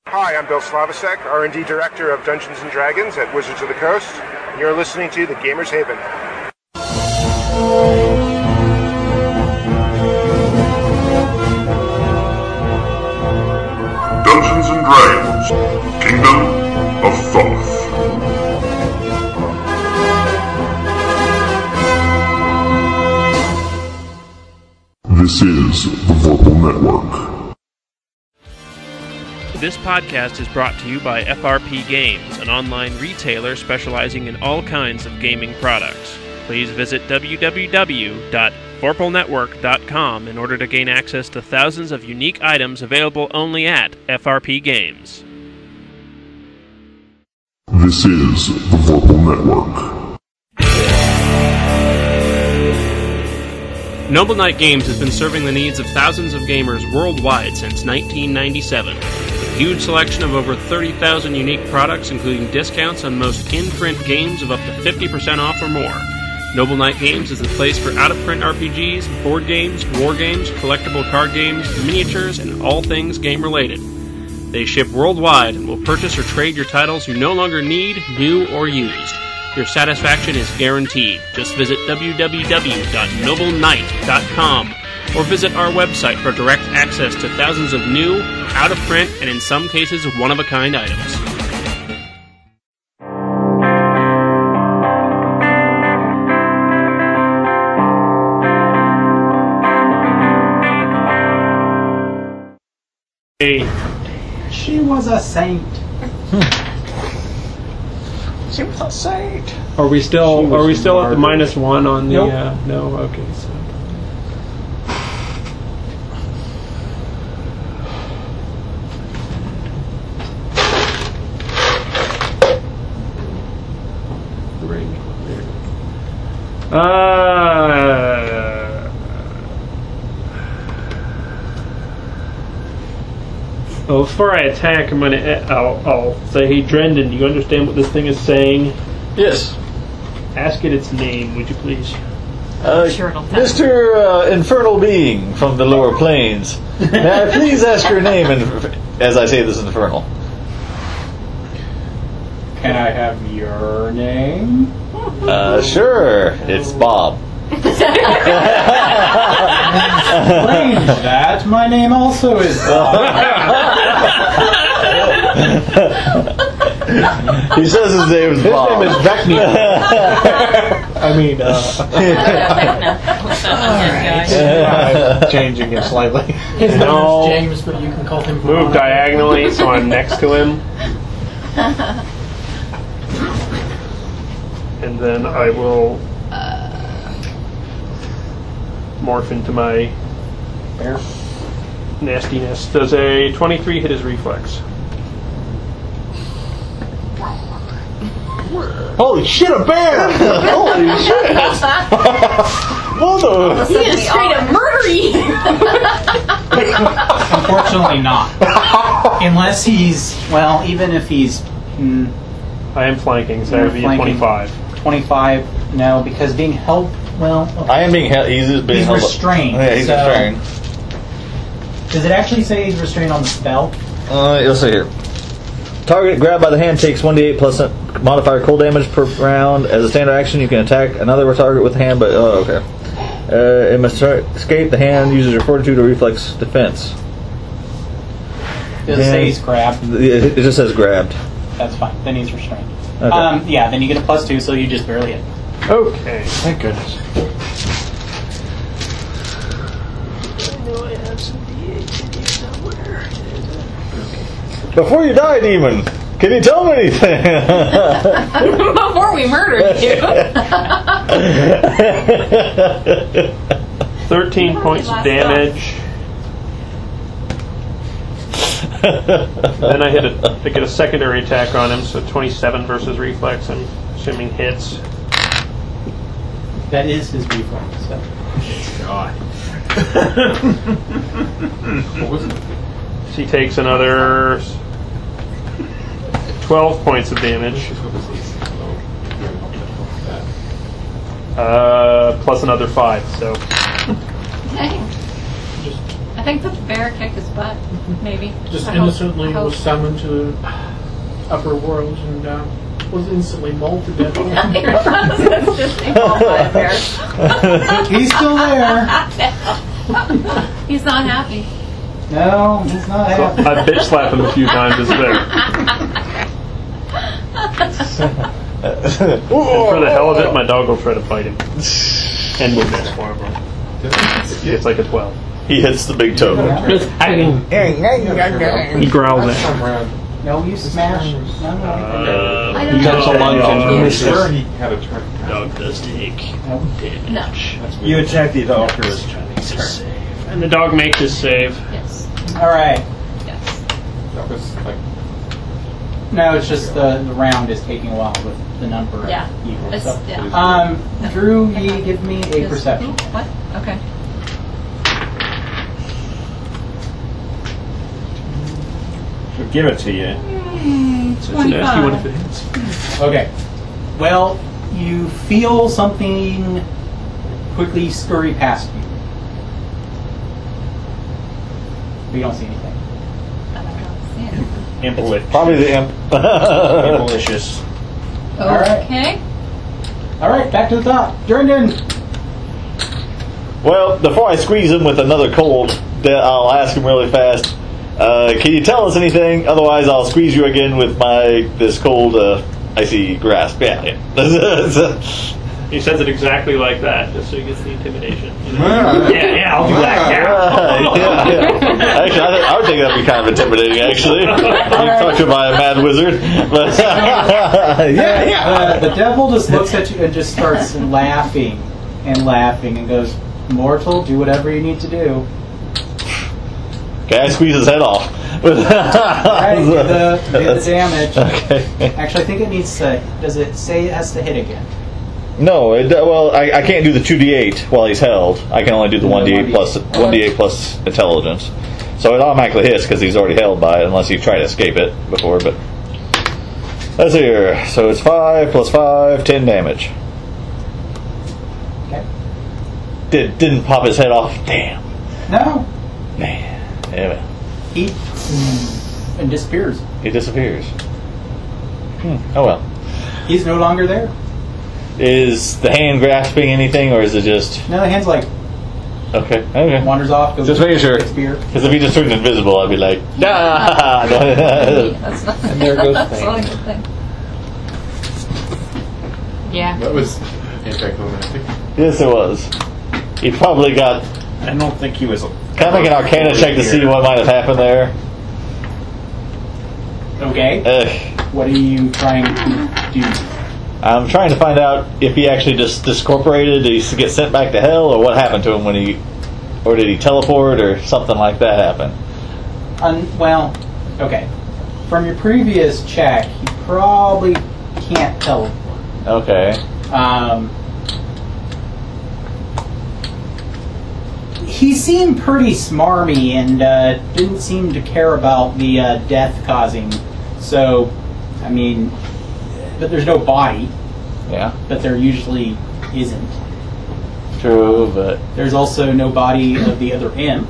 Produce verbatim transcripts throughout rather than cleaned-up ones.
Hi, I'm Bill Slavacek, R and D Director of Dungeons and Dragons at Wizards of the Coast, and you're listening to The Gamer's Haven. Dungeons and Dragons, Kingdom of Thoth. This is the Vorpal Network. This podcast is brought to you by F R P Games, an online retailer specializing in all kinds of gaming products. Please visit w w w dot vorpal network dot com in order to gain access to thousands of unique items available only at F R P Games. This is the Vorpal Network. Noble Knight Games has been serving the needs of thousands of gamers worldwide since nineteen ninety-seven. With a huge selection of over thirty thousand unique products, including discounts on most in-print games of up to fifty percent off or more. Noble Knight Games is the place for out-of-print R P Gs, board games, war games, collectible card games, miniatures, and all things game-related. They ship worldwide and will purchase or trade your titles you no longer need, new, or used. Your satisfaction is guaranteed. Just visit w w w dot noble knight dot com or visit our website for direct access to thousands of new, out-of-print, and in some cases, one-of-a-kind items. Hey. She was a saint. She was a saint. Are we still are we still at the martyred. minus one on the Nope. uh, no, okay, so Uh Well, before I attack, I'm gonna. I'll, I'll say, "Hey, Drendon, do you understand what this thing is saying?" Yes. Ask it its name, would you please? Uh, Sure, it'll tell. Mister Uh, Infernal Being from the lower planes, may I please ask your name in, as I say this infernal? Can I have your name? Uh, sure. It's Bob. Strange that my name also is Bob. He says his name is Bob. His name is Vecna. I mean, uh, Alright. I'm changing it slightly. His name No. is James, but you can call him Move Bob. diagonally so I'm next to him. And then I will morph into my Bear. nastiness. Does a twenty-three hit his reflex? Holy shit, a bear! Holy shit! What the? He's gonna straight up murder you! Unfortunately not. Unless he's, well, even if he's mm, I am flanking, so that You're would be a flanking. twenty-five. twenty-five, no, because being held, well, I am being held. He's, being he's held up. restrained. Yeah, he's so- restrained. Does it actually say he's restrained on the spell? Uh, you'll see here. Target grabbed by the hand takes one d eight plus a modifier cold damage per round. As a standard action, you can attack another target with the hand, but oh, okay. Uh, it must try- escape. The hand uses your fortitude or reflex defense. Does it Yeah. say he's grabbed? It it just says grabbed. That's fine. Then he's restrained. Okay. Um, yeah, then you get a plus two, so you just barely hit. Okay. Thank goodness. Before you die, demon, can you tell me anything? Before we murdered you. thirteen points of damage. Then I hit a, I get a secondary attack on him, so twenty-seven versus reflex. I'm assuming hits. That is his reflex. So. God. She takes another twelve points of damage. Uh, plus another five, so Okay. I think that the bear kicked his butt. Maybe. Just I hope- innocently I hope. was summoned to upper worlds and uh, was instantly mauled to death. It's just involved by a bear. He's still there. He's not happy. No, he's not happy. I bitch slapped him a few times. It's there. For the hell of it, my dog will try to fight him and move it for him. It's like a twelve. He hits the big toe. He growls at him. No, you smash. No, no. Uh, I don't That's know. a lunge and Sure, he had a turn. dog does take damage. You attack the dog first. Makes a save. And the dog makes his save. Yes. All right. Yes. That was like. No, it's just the, the round is taking a while with the number of Yeah. evils. It's, So. yeah. Um, Drew, you give me a Yes. perception. What? Okay. We'll give it to you. Nasty one if it hits. Okay. Well, you feel something quickly scurry past you. But you don't see anything. I don't see it. Implet. Probably the imp. Malicious. right. Okay. All right, back to the top. Jerndon. Well, before I squeeze him with another cold, that I'll ask him really fast. Uh, can you tell us anything? Otherwise, I'll squeeze you again with my this cold, uh, icy grasp. Yeah, yeah. He says it exactly like that, just so he gets the intimidation. You know? Ah. Yeah, yeah, I'll do that. Yeah. yeah, yeah. Actually, I, th- I would think that'd be kind of intimidating. Actually, you talk to by a mad wizard. But yeah, yeah. Uh, the devil just looks at you and just starts laughing and laughing and goes, "Mortal, do whatever you need to do." Okay, I squeeze his head off. All right, do the, do the damage. Okay. Actually, I think it needs to. Does it say it has to hit again? No, it, well, I, I can't do the two d eight while he's held. I can only do the one d eight plus one d eight plus intelligence. So it automatically hits because he's already held by it, unless you try to escape it before. But let's see here. So it's five plus five, ten damage. Okay. Did didn't pop his head off? Damn, No, man. Yeah, he and disappears. he disappears. Hmm. Oh well. He's no longer there. Is the hand grasping anything, or is it just No, the hand's like okay? Okay. wanders off. Goes Just making sure. Spear. Because if he just turned invisible, I'd be like, ah! That's not, And there goes that's not a Thane. good thing. Yeah. That was anticlimactic. Yes, it was. He probably got. I don't think he was. Can I make an Arcana check to see what might have happened there? Okay. Ugh. What are you trying to do? I'm trying to find out if he actually just discorporated, did he get sent back to hell, or what happened to him when he, or did he teleport, or something like that happen? Un- well, okay. From your previous check, he probably can't teleport. Okay. Um, he seemed pretty smarmy and uh, didn't seem to care about the uh, death causing. So, I mean, but there's no body, Yeah. but there usually isn't. True, but There's also no body of the other imp.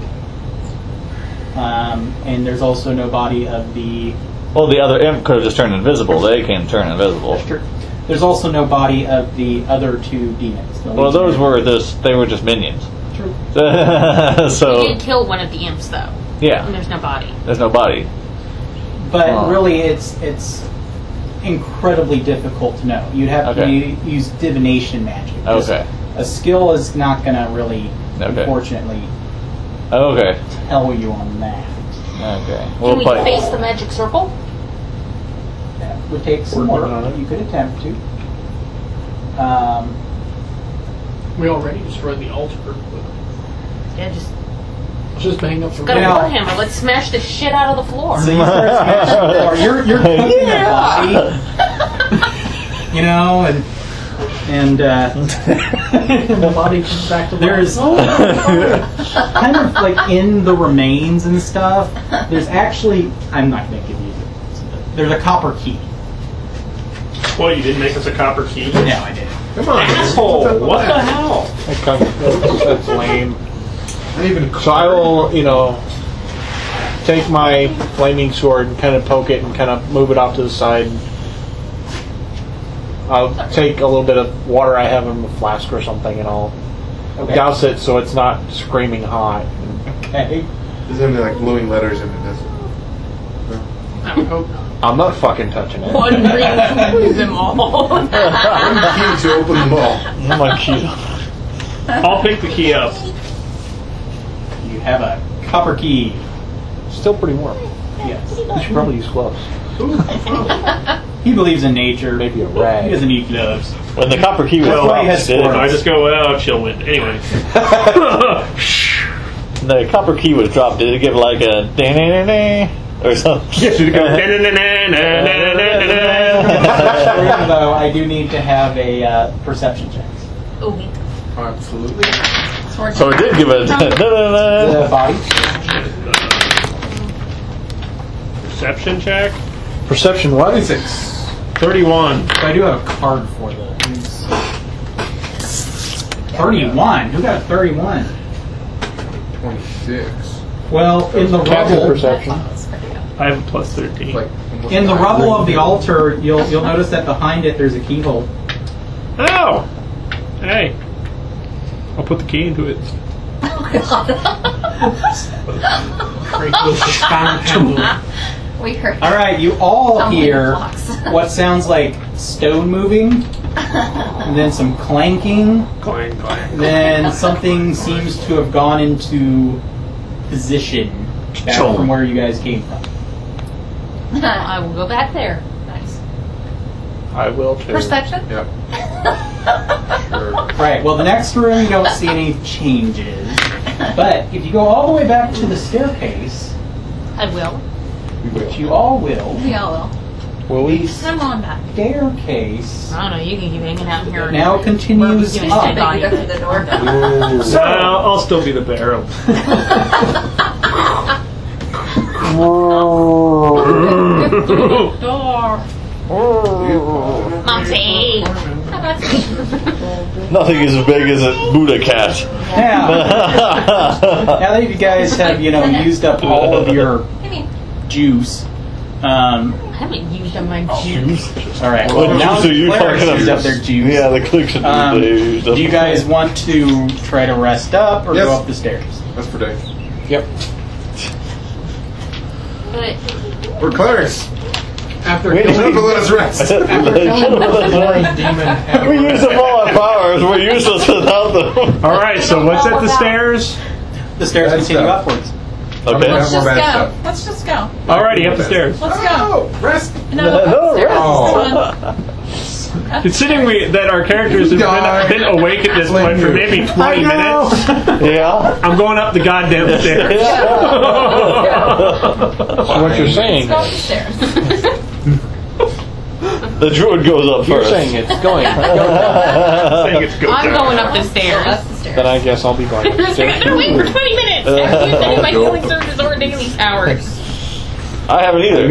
Um, and there's also no body of the... well, the other imp could have just turned invisible. They can turn invisible. That's true. There's also no body of the other two demons. the Well, those legionary. were just they were just minions. True. You So did kill one of the imps, though. And yeah, there's no body. there's no body. But Oh. really, it's it's incredibly difficult to know. You'd have to Okay. u- use divination magic. Just Okay. A skill is not going to really, Okay. unfortunately, Okay. tell you on that. Okay. Can We'll we play. face the magic circle? That would take some Working work. on it. You could attempt to. Um, We already destroyed the altar. But Yeah, just let's just bang up some. got a Yeah. warhammer. Let's smash the shit out of the floor. so you start smashing the floor. You're, you're cooking a body, you know, and and uh, the body comes back to life. there's kind of like in the remains and stuff. There's actually, I'm not going to give you. There's a copper key. Well, you didn't make us a copper key. No, I didn't. Come on, Asshole! What the hell? That's lame. Even So I will, you know, take my flaming sword and kind of poke it and kind of move it off to the side. I'll take a little bit of water I have in a flask or something, and I'll Okay. douse it so it's not screaming hot. Okay. There's only like glowing letters in it, doesn't it? I would hope not. I'm not fucking touching it. One ring to lose them all. One key to open them all. Oh my key. I'll pick the key up. You have a copper key. Still pretty warm. Yes. You should probably use gloves. He believes in nature. Maybe a He rag. doesn't need gloves. When the copper key was That's why he dropped, has did it- squirrels. I just go, well, chill wind. Anyway. the copper key was dropped, did it give like a da-na-na-na or something? Yes, you go. na-na-na-na-na-na-na-na. Though I do need to have a uh, perception check. Ooh. Absolutely. So it did give a The da-na-na. body. Perception check. Perception what? twenty-six. thirty-one. So I do have a card for the. thirty-one. Who got a thirty-one? twenty-six. Well, in the Captain rubble, perception. I have a plus thirteen. Like almost in the nine. rubble of the altar, you'll you'll notice that behind it there's a keyhole. Oh! Hey. I'll put the key into it. We heard. All right, you all Tumbling hear blocks. what sounds like stone moving, and then some clanking, Clang, clang. then something seems to have gone into position back from where you guys came from. I will go back there. Nice. I will too. Perception? Yep. Sure. Right, well, the next room you don't see any changes, but if you go all the way back to the staircase, I will. which you all will, We all will. Will we? I'm going back. staircase I don't know. You can keep hanging out here. now continues Gonna up. stand on you. the door. So, I'll, I'll still be the barrel. Door. Monty. Nothing is as big as a Buddha cat. Now, now that you guys have, you know, used up all of your Come here. juice, um, I haven't used up my juice. all right. What Well, now juice are you the clerics talking used about? up their juice. Yeah, the clicks should Um, they used up. do you guys want to try to rest up or Yes. go up the stairs? That's for Dave. Yep. But We're clerics. After Wait, You killing, should have let us rest. after killing the boring demon. We use up all our powers. We're useless without them. All right, so what's at the stairs? The stairs Bad continue stuff. upwards. Okay. Let's More just bad go. stuff. Let's just go. Alrighty, up the stairs. Let's go. Oh, rest. No, No, upstairs. Oh. Considering we, that our characters have Die. been, been awake at this point for maybe twenty minutes, Yeah. I'm going up the goddamn stairs. So what you're saying Let's go up the is, stairs. The druid goes up you're first. saying it's going. Saying it's go I'm down. going up the Go stairs. up the stairs. Then I guess I'll be going I've upstairs. been waiting for twenty minutes. I've used any of my healing surges or daily powers. I haven't either.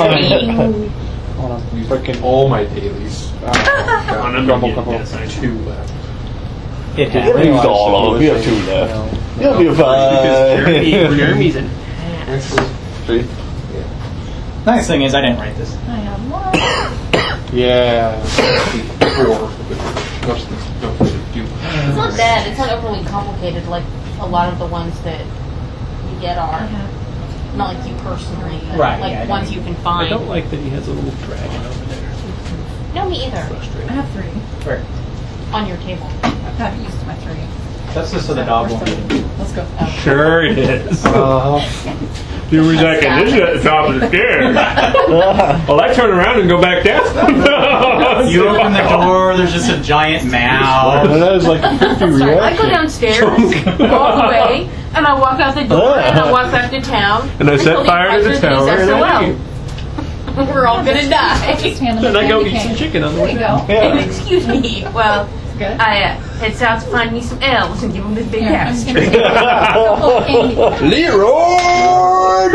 Freaking All my dailies. Oh, On God. a Grumble, million, grumble. yes, I know. Two left. It You haven't used all of them. We have two left. You'll be Jeremy's fine. in. Three. Nice thing is, I didn't write this. I have one. Yeah. Four. Most of them don't really do. It's not bad. It's not overly complicated like a lot of the ones that you get are. Not like you personally, but Right, like yeah, I ones don't- you can I find. don't like that he has a little dragon over there. No, me either. I have three. Where? On your table. I've got used to my three. That's just so the dog won't get it. Let's go. Sure it is. Uh, You were like, this is at the top of the stairs. Well, I turn around and go back down. You open the door, there's just a giant mouth. that is like a fifty I go reaction. downstairs, walk away, and I walk out the door, and I walk back to town. And I set until fire to the advisor tower, thinks and I well. We're all gonna die. Just hand them Then the I go candy eat some cane. chicken on the There way you down. go. And excuse me, well, Good. I uh, head south to find me some elves and give them this big Here, I'm ass. just gonna take a couple of candy. Leroy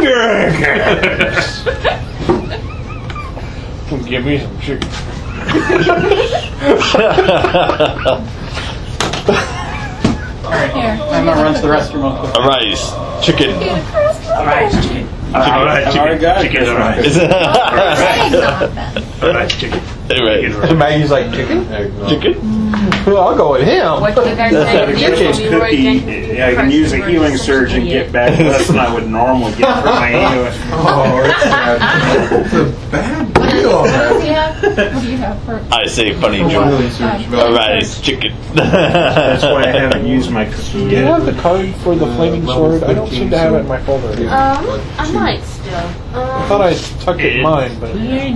Jenkins. Give me some chicken. Alright, Alright. I'm gonna run to the restroom real quick. Arise, chicken. Alright, chicken. Alright, chicken. Chicken's alright. Alright, chicken. Anyway, Maggie's like, chicken? chicken. Well, I'll go with him. What do you guys That's say? not a Usually Cookie, Leroy Jenkins yeah, I can use a healing surge and get back less than I would normally get for my annual. Oh, it's a bad deal. What do you have? What do you have for? I say funny Healing joke. surge. Arise, chicken. That's why I haven't used my cookie Do you yet. have the card for the flaming sword? I don't seem to have it in my folder. Um, I might still. Um, I thought I tucked it in mine, but oh,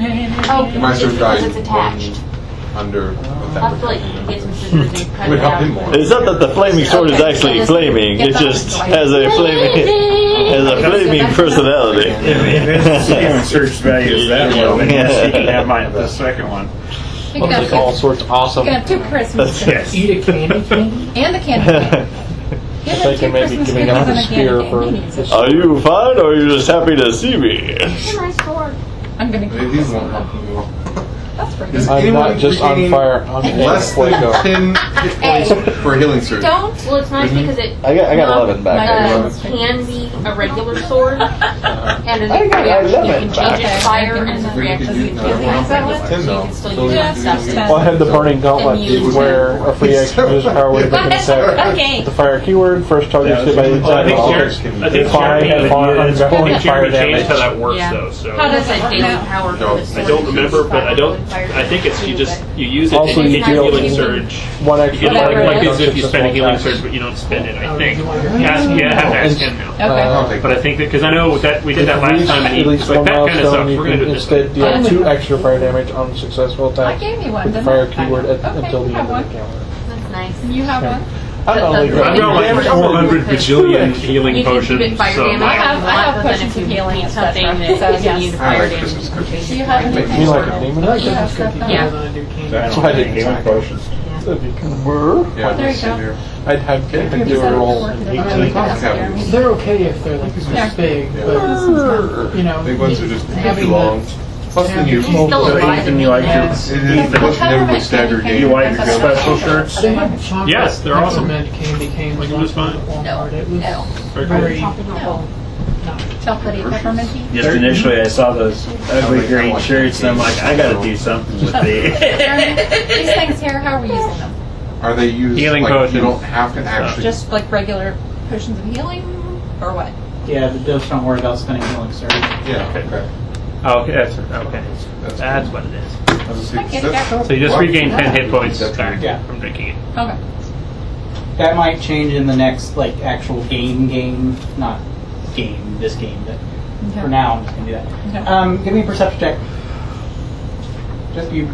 My it's sword because died it's attached. under. I'll have to like get some scissors and cut Would it help out. him more. It's not that the flaming sword is actually flaming. It just has a flaming, has a flaming personality. If its healing surge value is that low, then yes, you can have my the second one. You can have like all sorts of You awesome. can have two Christmas Yes. cookies Eat a candy cane? and the candy cane. Give If him I two can maybe Christmas give me cookies another and a spear candy for cane. He needs this. it. Are you fine, or are you just happy to see me? It's a nice sword. I'm gonna Maybe keep these this won't one. help you. That's pretty Is good. I'm anyone not just on regaining fire. I'm Less in than Fuego. ten hit points for a healing surge. Don't. Well, it's nice because it I got, I got um, eleven back. uh, can be a regular sword, and as I a got reaction, you eleven can change back. its fire, and as a Where you reaction, could you use can another change one. its regular, Ten so you though. can still So use you that do stuff. use- Well, I had the burning gauntlet, And use- where a free action uses power with a different attack. Okay. The fire keyword, first target hit by the Well, I think attack. Jeremy, I think Fire, Jeremy, fire, I think ungoverned fire Jeremy changed damage. how that works Yeah. though. So How does That's it a work daily now? power for No. the I sword. don't remember, but I don't. Fire I think it's you too, just but- you use it Also, and you you get your deal- healing surge. One You extra get like, fire like damage as if you to spend a healing attacks. surge, but you don't spend it. I think. Yeah, you have to ask him now. Okay. I'll take But I think that because I know that we did that last time, and he At was least like one that kind of stuff. milestone, you We're gonna can do this. instead deal Oh. two extra fire damage on successful I attacks. gave you one, With the didn't fire I? keyword at, Okay, until the you end have of the one. counter. That's nice. You have one. I don't know. That's- I've got like damage. four hundred bajillion healing You can potions. spit fire So damage I have- on I have lots, but then potions if you of healing, need et something cetera. that So, gives yes. you the I fire like damage. Christmas cookies. Do you have Make anything? me You like smile. a demon? Do you have stuff that- Yeah. That's why I didn't healing attack. potions. If you can whir, Yeah, There you just go. sit here. I'd have to Okay. do a roll. Work and it eighteen. over. That's Jeremy. They're okay if they're like Yeah. this big, but this is not, you know, Big ones are just having too long. Plus, then you He's still alive And you like your it is plus never would stagger you game. like your special shirts? they had chocolate Yes, they're awesome. peppermint candy canes. Like, it was fine. No. It was No. Very cool. very, No. Chocolatey pepperminty. Just initially, I saw those ugly green shirts, and I'm like, I gotta do something with these. Jeremy, these things here, how are we using them? Are they used Healing like potions. you don't have to actually? Just like regular potions of healing, or what? Yeah, but just don't worry about spending healing surge. Yeah. Okay. Oh, okay, that's okay. That's That's what it is. I was I get that's it. not- So you just what? regain ten hit points That's back Yeah. from drinking it. Okay. That might change in the next like actual game game, not game this game, but for now I'm just gonna do that. Okay. Um, give me a perception check. Just you.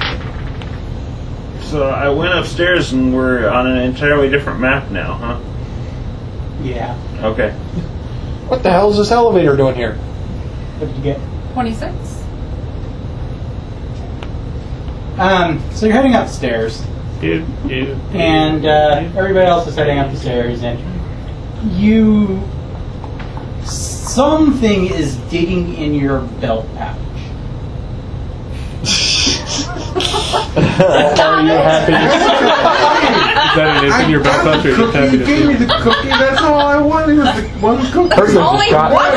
So I went upstairs, and we're on an entirely different map now, huh? Yeah. Okay. What the hell is this elevator doing here? What did you get? twenty-six. Um, so you're heading upstairs, Dude, dude, and uh, everybody else is heading up the stairs, and you something is digging in your belt pouch. Are you happy? Is that it is in your belt pouch, or The you're just happy cookie, to you gave me see? the cookie. That's all I wanted was the one cookie. Person Only just got one.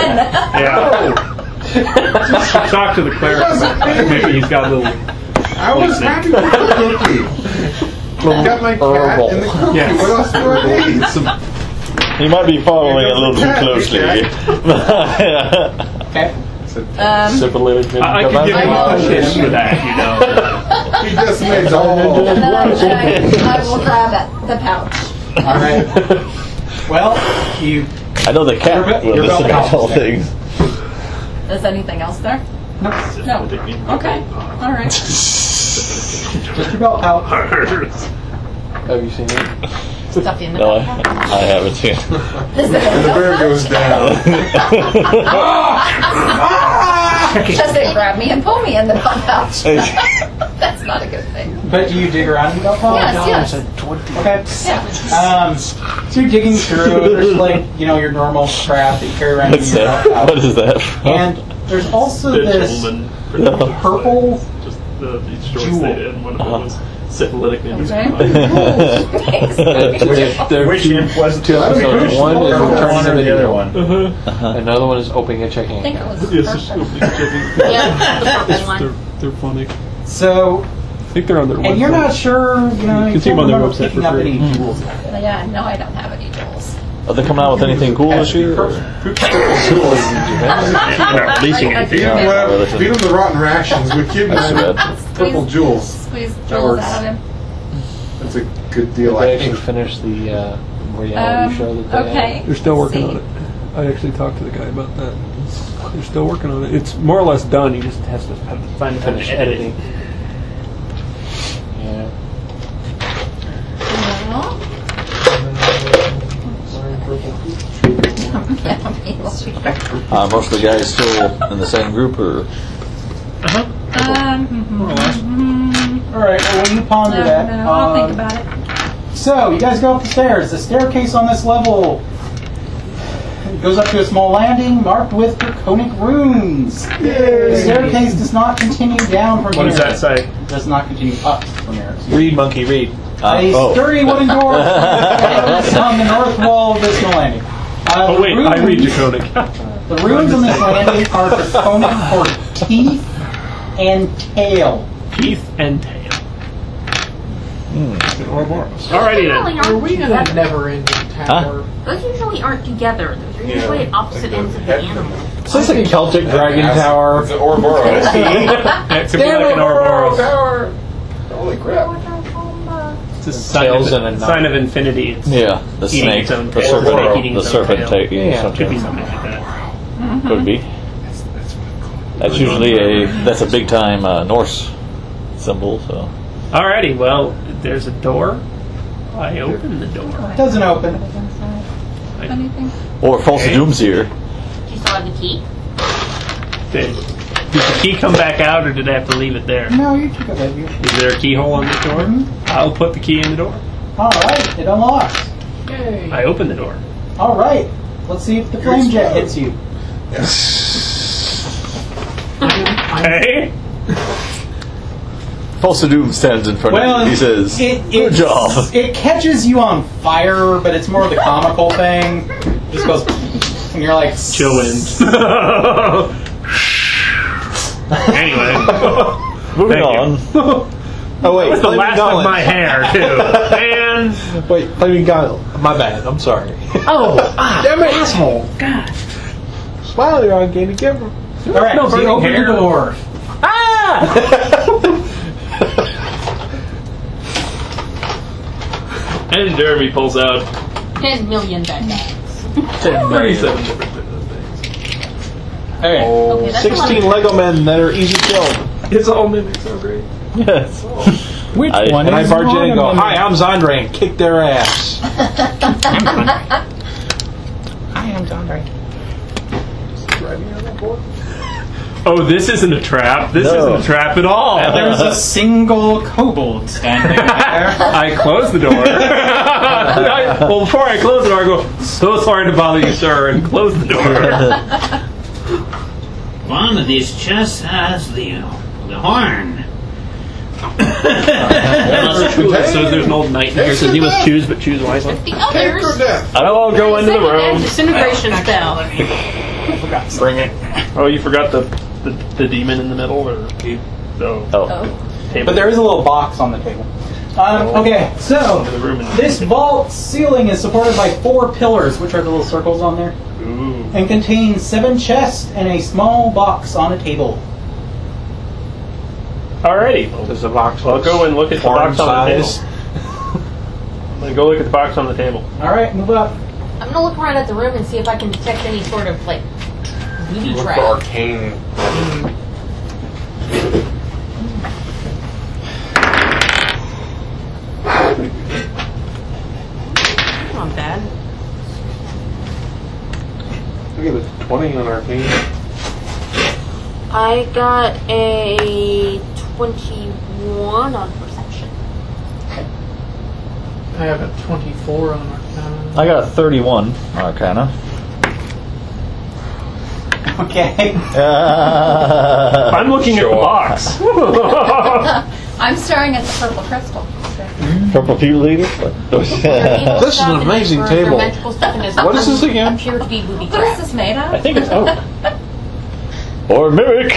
Yeah. Talk to the cleric. Maybe he's got a little. I was happy with the cookie. Got my cat Herbal. and the cookie. Yes. What else do I need? Some, You might be following a little too closely. Okay. Um, Sip a little bit. I, I could give him I a will. push for that, you know. he just made all. and then I, I will grab at the pouch. All right. Well, you. I know the cat Your- will your belt listen to pouch all is there. things. Is anything else there? No, No. Okay. All right. just your belt pouch. Have you seen it? Stuff in the No, I, I haven't seen it. Is it And the bear goes down. Just they grab me and pull me in the belt pouch. That's not a good thing. But do you dig around in the belt pouch? Yes, yes. Okay. Yeah. Um, so you're digging through. There's like you know your normal crap that you carry around in What's your that? belt What pouch, is that? and there's also The this gentleman. No. purple Just the these shorts Jewel. they did. One of them Uh-huh. was Syphilitic ninjas. There Which imp was two episodes. One is returning to the other one. Uh-huh. Another one is opening a checking I think it account. was the Yes, first one. opening a checking. Yeah, the purple They're, one. they're funny. So, I think they're on their website. and you're not sure, you know, You you can see them can't on their remember website picking for up free. any jewels. Yeah, no, I don't have any jewels. Are they coming out with anything cool this year? or- Not releasing anything. Yeah. Well, feed him the rotten rations. We keep That's too him bad. purple jewels. Squeeze That jewels works. out of him. That's a good deal, Did I they actually think. finish the uh, reality Um, show that they okay. had? They're still working See. on it. I actually talked to the guy about that. It's, they're still working on it. It's more or less done. He just has to have to find finish editing. Yeah. Well, Uh, most of the guys still in the same group, or um, More or less. All right, well, when you ponder no, that, no, I'll um, think about it. So, you guys go up the stairs. The staircase on this level goes up to a small landing marked with draconic runes. The staircase does not continue down from What here. does that say? It does not continue up from here. Read, monkey, read. uh, A oh. sturdy wooden door is on the north wall of this landing. Uh, Oh wait, the I read runes- Draconic. The runes on this landing are draconic for teeth and tail. Teeth and tail. Ouroboros. Alrighty Usually then. aren't Are we in a together. never-ending tower? Those usually aren't together. Those are usually at opposite ends of the animal. Is this a Celtic dragon tower? It's an Ouroboros. It could be like an Ouroboros. Tower. Holy crap. It's a sign Tails of, and a sign of infinity. It's Yeah, the eating snake, its own the tail. serpent, Eating the its own serpent tail. taking Yeah. Could be something. something like that. Could be. That's usually a that's a big time uh, Norse symbol. So Alrighty, well, there's a door. I open the door. Doesn't open. Anything? or false doom's here. Do you still have the key? Did, did the key come back out, or did I have to leave it there? No, you took it with you. Is there a keyhole on the door? Mhm. I'll put the key in the door. All right, it unlocks. Yay. I open the door. All right, let's see if the flame jet hits you. Hey. False doom stands in front Well, of you. He says, it, "Good it's- job." It catches you on fire, but it's more of the comical thing. It just goes, and you're like, Chill wind. Anyway, Moving thank you. on. Oh wait, That's the Flaming last Gauntlet. of my hair too. And Wait, Flaming Gauntlet. My bad. I'm sorry. oh, ah, Damn it, asshole! God. Smile, you're on game to give her. all right, No so you burning open hair. the door. and Jeremy pulls out Ten million dead guys. thirty-seven different things. Okay. Okay, that's a lot sixteen of- Lego men that are easy killed. It's all mimics so great. Yes. Which I- one And I is barge in and go, one of them? "Hi, I'm Zandre," and kick their ass. I am Zandre. Oh, this isn't a trap. This No. isn't a trap at all. There's a single kobold standing there. I close the door. I, well, before I close the door, I go, "So sorry to bother you, sir," and close the door. One of these chests has the the horn. So there's an old knight in here says he must choose, but choose wisely. The others. I'll go into the Second room. disintegration spell. Bring it. Oh, you forgot the, the the demon in the middle, or the Oh. Oh. table. But there is a little box on the table. Um, okay, so The room in- this vault ceiling is supported by four pillars, which are the little circles on there, Ooh. and contains seven chests and a small box on a table. Alrighty. Does the box I'll go and look at the foreign box on the size? table. I'm gonna go look at the box on the table. All right, move up. I'm gonna look around at the room and see if I can detect any sort of like booby Look for trap. arcane. Not bad. Look at the twenty on arcane. I got a twenty-one on perception. I have a twenty-four on Arcana. I got a thirty-one Arcana. Okay. Uh, I'm looking Sure. at the box. I'm staring at the purple crystal. Purple people leader? This is an amazing table. What is this again? Appear to be booby What is this made of? I think it's oak. Or mimic.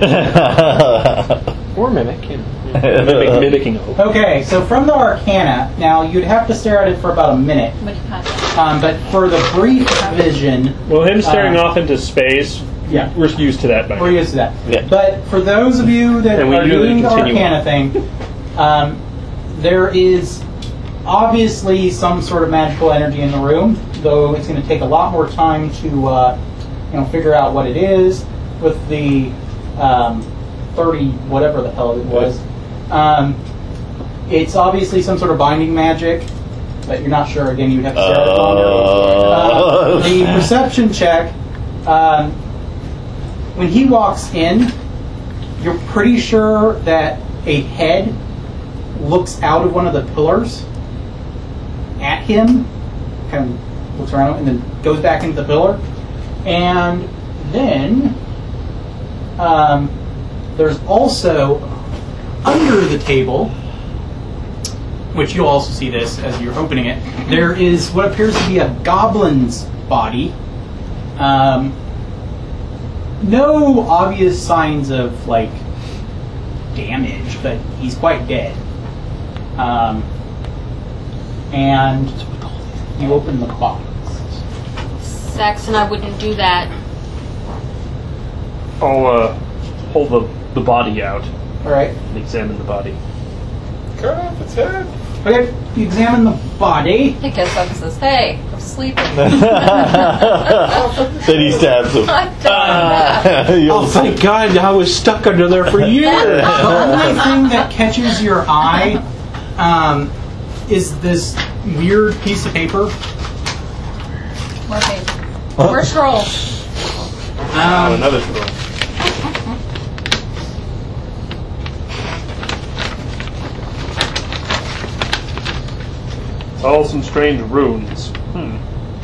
Or mimic, you know. Mimic, mimicking oak. Okay, so from the Arcana, now you'd have to stare at it for about a minute. Um, but for the brief vision... Well, him staring uh, off into space, yeah. we're used to that by now. We're used to that. Yeah. But for those of you that And we are usually doing the continue Arcana thing, um, there is obviously some sort of magical energy in the room, though it's going to take a lot more time to uh, you know, figure out what it is with the um, thirty, whatever the hell it was. Um, it's obviously some sort of binding magic, but you're not sure. Again, you'd have to stare at it longer. Uh, the perception check, um, when he walks in, you're pretty sure that a head looks out of one of the pillars at him, kind of looks around and then goes back into the pillar. And then um, there's also under the table, which you'll also see this as you're opening it, there is what appears to be a goblin's body. Um, no obvious signs of like damage, but he's quite dead. Um, and you open the box. Saxon, I wouldn't do that. I'll uh, hold the, the body out. Alright. And examine the body. Cut off its head. Okay, you examine the body. He gets up and says, "Hey, I'm sleeping." Then he stabs him. I'm done. Oh, thank God I was stuck under there for years. The only thing that catches your eye um, is this weird piece of paper. More paper. More scroll. Oh, another scroll. It's all some strange runes. Hmm.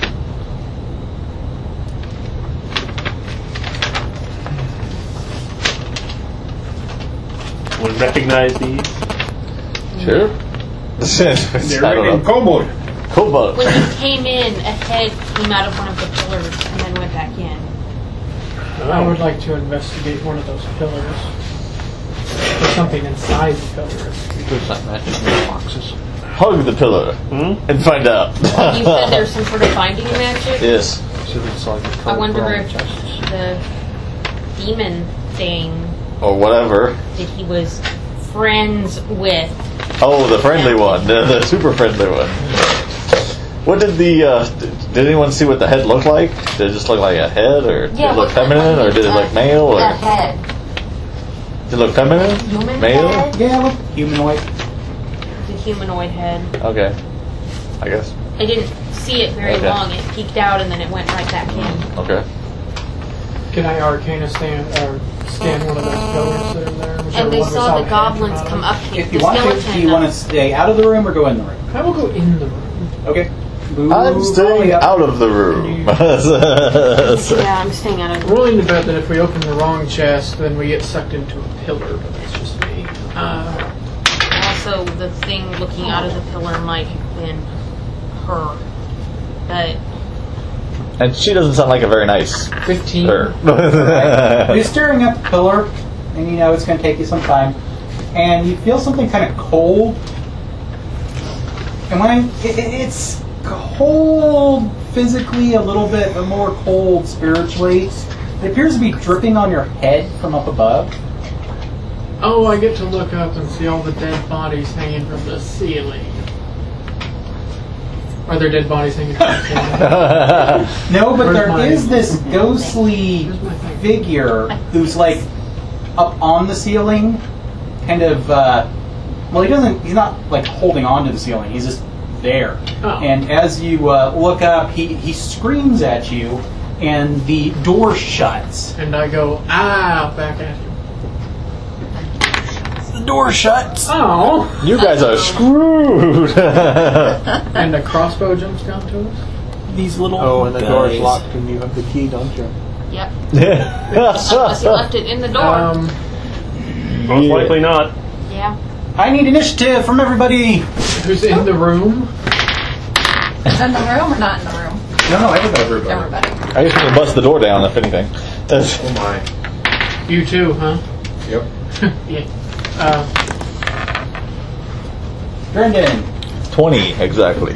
Would recognize these? Sure. They're written in kobold. Kobold. When you came in, a head came out of one of the pillars and then went back in. I would like to investigate one of those pillars. There's something inside the pillars. There's not magic boxes. Hug the pillar Hmm? and find out. You said there's some sort of binding magic? Yes. I wonder if the demon thing Or whatever. that he was friends with. Oh, the friendly one. The, the super friendly one. What did the, uh, did anyone see what the head looked like? Did it just look like a head, or did Yeah, it look what- feminine, or did it look male, or That head. did it look feminine? Human Male? head? Yeah, look, humanoid. The humanoid head. Okay. I guess. I didn't see it very Okay. long. It peeked out and then it went right back in. Okay. Can I arcana stand or scan one of those pillars that are there? Whichever And they one was saw out the goblins of come up here. If you The want to, skeleton do you want to stay out of the room or go in the room? I will go in the room. Okay. Move I'm staying up. out of the room. Yeah, I'm staying out of I'm willing to bet that if we open the wrong chest, then we get sucked into a pillar, but that's just me. Uh, Also, the thing looking out of the pillar might have been her. But And she doesn't sound like a very nice fifteen. her. You're staring at the pillar, and you know it's going to take you some time, and you feel something kind of cold. And when I, it, it's cold physically a little bit, but more cold spiritually. It appears to be dripping on your head from up above. Oh, I get to look up and see all the dead bodies hanging from the ceiling. Are there dead bodies hanging from the ceiling? No, but Where's there my- is this ghostly figure who's like up on the ceiling, kind of. Uh, well, he doesn't. He's not like holding on to the ceiling. He's just there. Oh. And as you uh, look up, he he screams at you, and the door shuts. And I go, ah, back at you. The door shuts. Oh! You guys are screwed. And a crossbow jumps down to us? These little. Oh, and the door's Guys. locked and you have the key, don't you? yep, unless he left it in the door. Um, Most likely not. yeah. I need initiative from everybody. Who's in the room? Is in the room or not in the room? No, no, everybody. Everybody. I just want to bust the door down, if anything. That's- Oh my. You too, huh? Yep. Yeah. Uh, Brendan. twenty, exactly.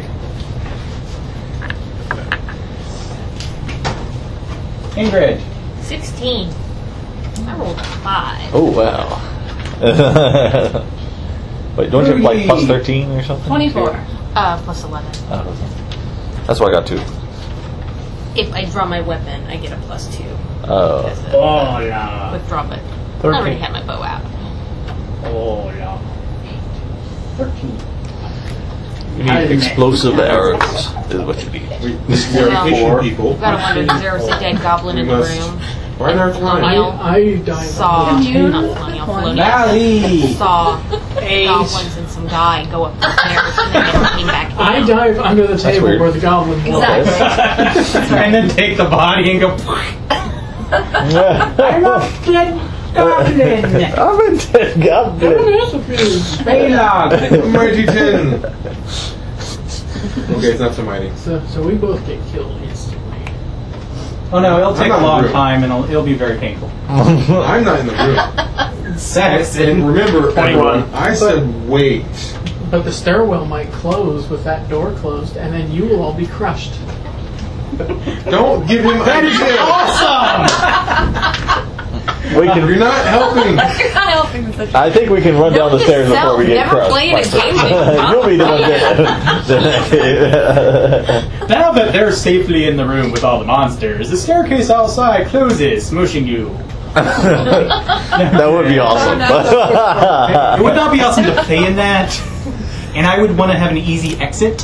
Ingrid. Sixteen. I rolled a five. Oh, wow. Wait, don't you have like plus thirteen or something? Twenty-four. Uh, plus eleven. Oh, that's why I got two. If I draw my weapon, I get a plus two. Oh. Oh, yeah. Withdraw, but I Thirteen. already had my bow out. Oh, yeah. Thirteen. You need explosive arrows, is what you need. We, we are patient people. You gotta wonder if there was a dead goblin in the must- room. Why not And Colonial I, I dive saw, under the not table. Colonial, Valley. Colonial saw Ace. goblins and some guy go up the stairs and then never came back down. I dive under the table weird. where the goblin was. Exactly. And then take the body and go. I'm a dead goblin. I'm a dead goblin. Baylog. Mighty ten. Okay, it's not so mighty. So, so we both get killed instantly. Oh no, it'll take I'm not a in the long room. time and it'll, it'll be very painful. I'm not in the room. Sex And and remember, twenty-one. everyone, I said wait. But the stairwell might close with that door closed, and then you will all be crushed. Don't give him ideas. We can, You're not helping. You're not helping the situation. I think we can run down the stairs before we get Never crushed. played a game with You'll be the one dead. now that they're safely in the room with all the monsters, the staircase outside closes, smushing you. That would be awesome. It would not be awesome to play in that, and I would want to have an easy exit.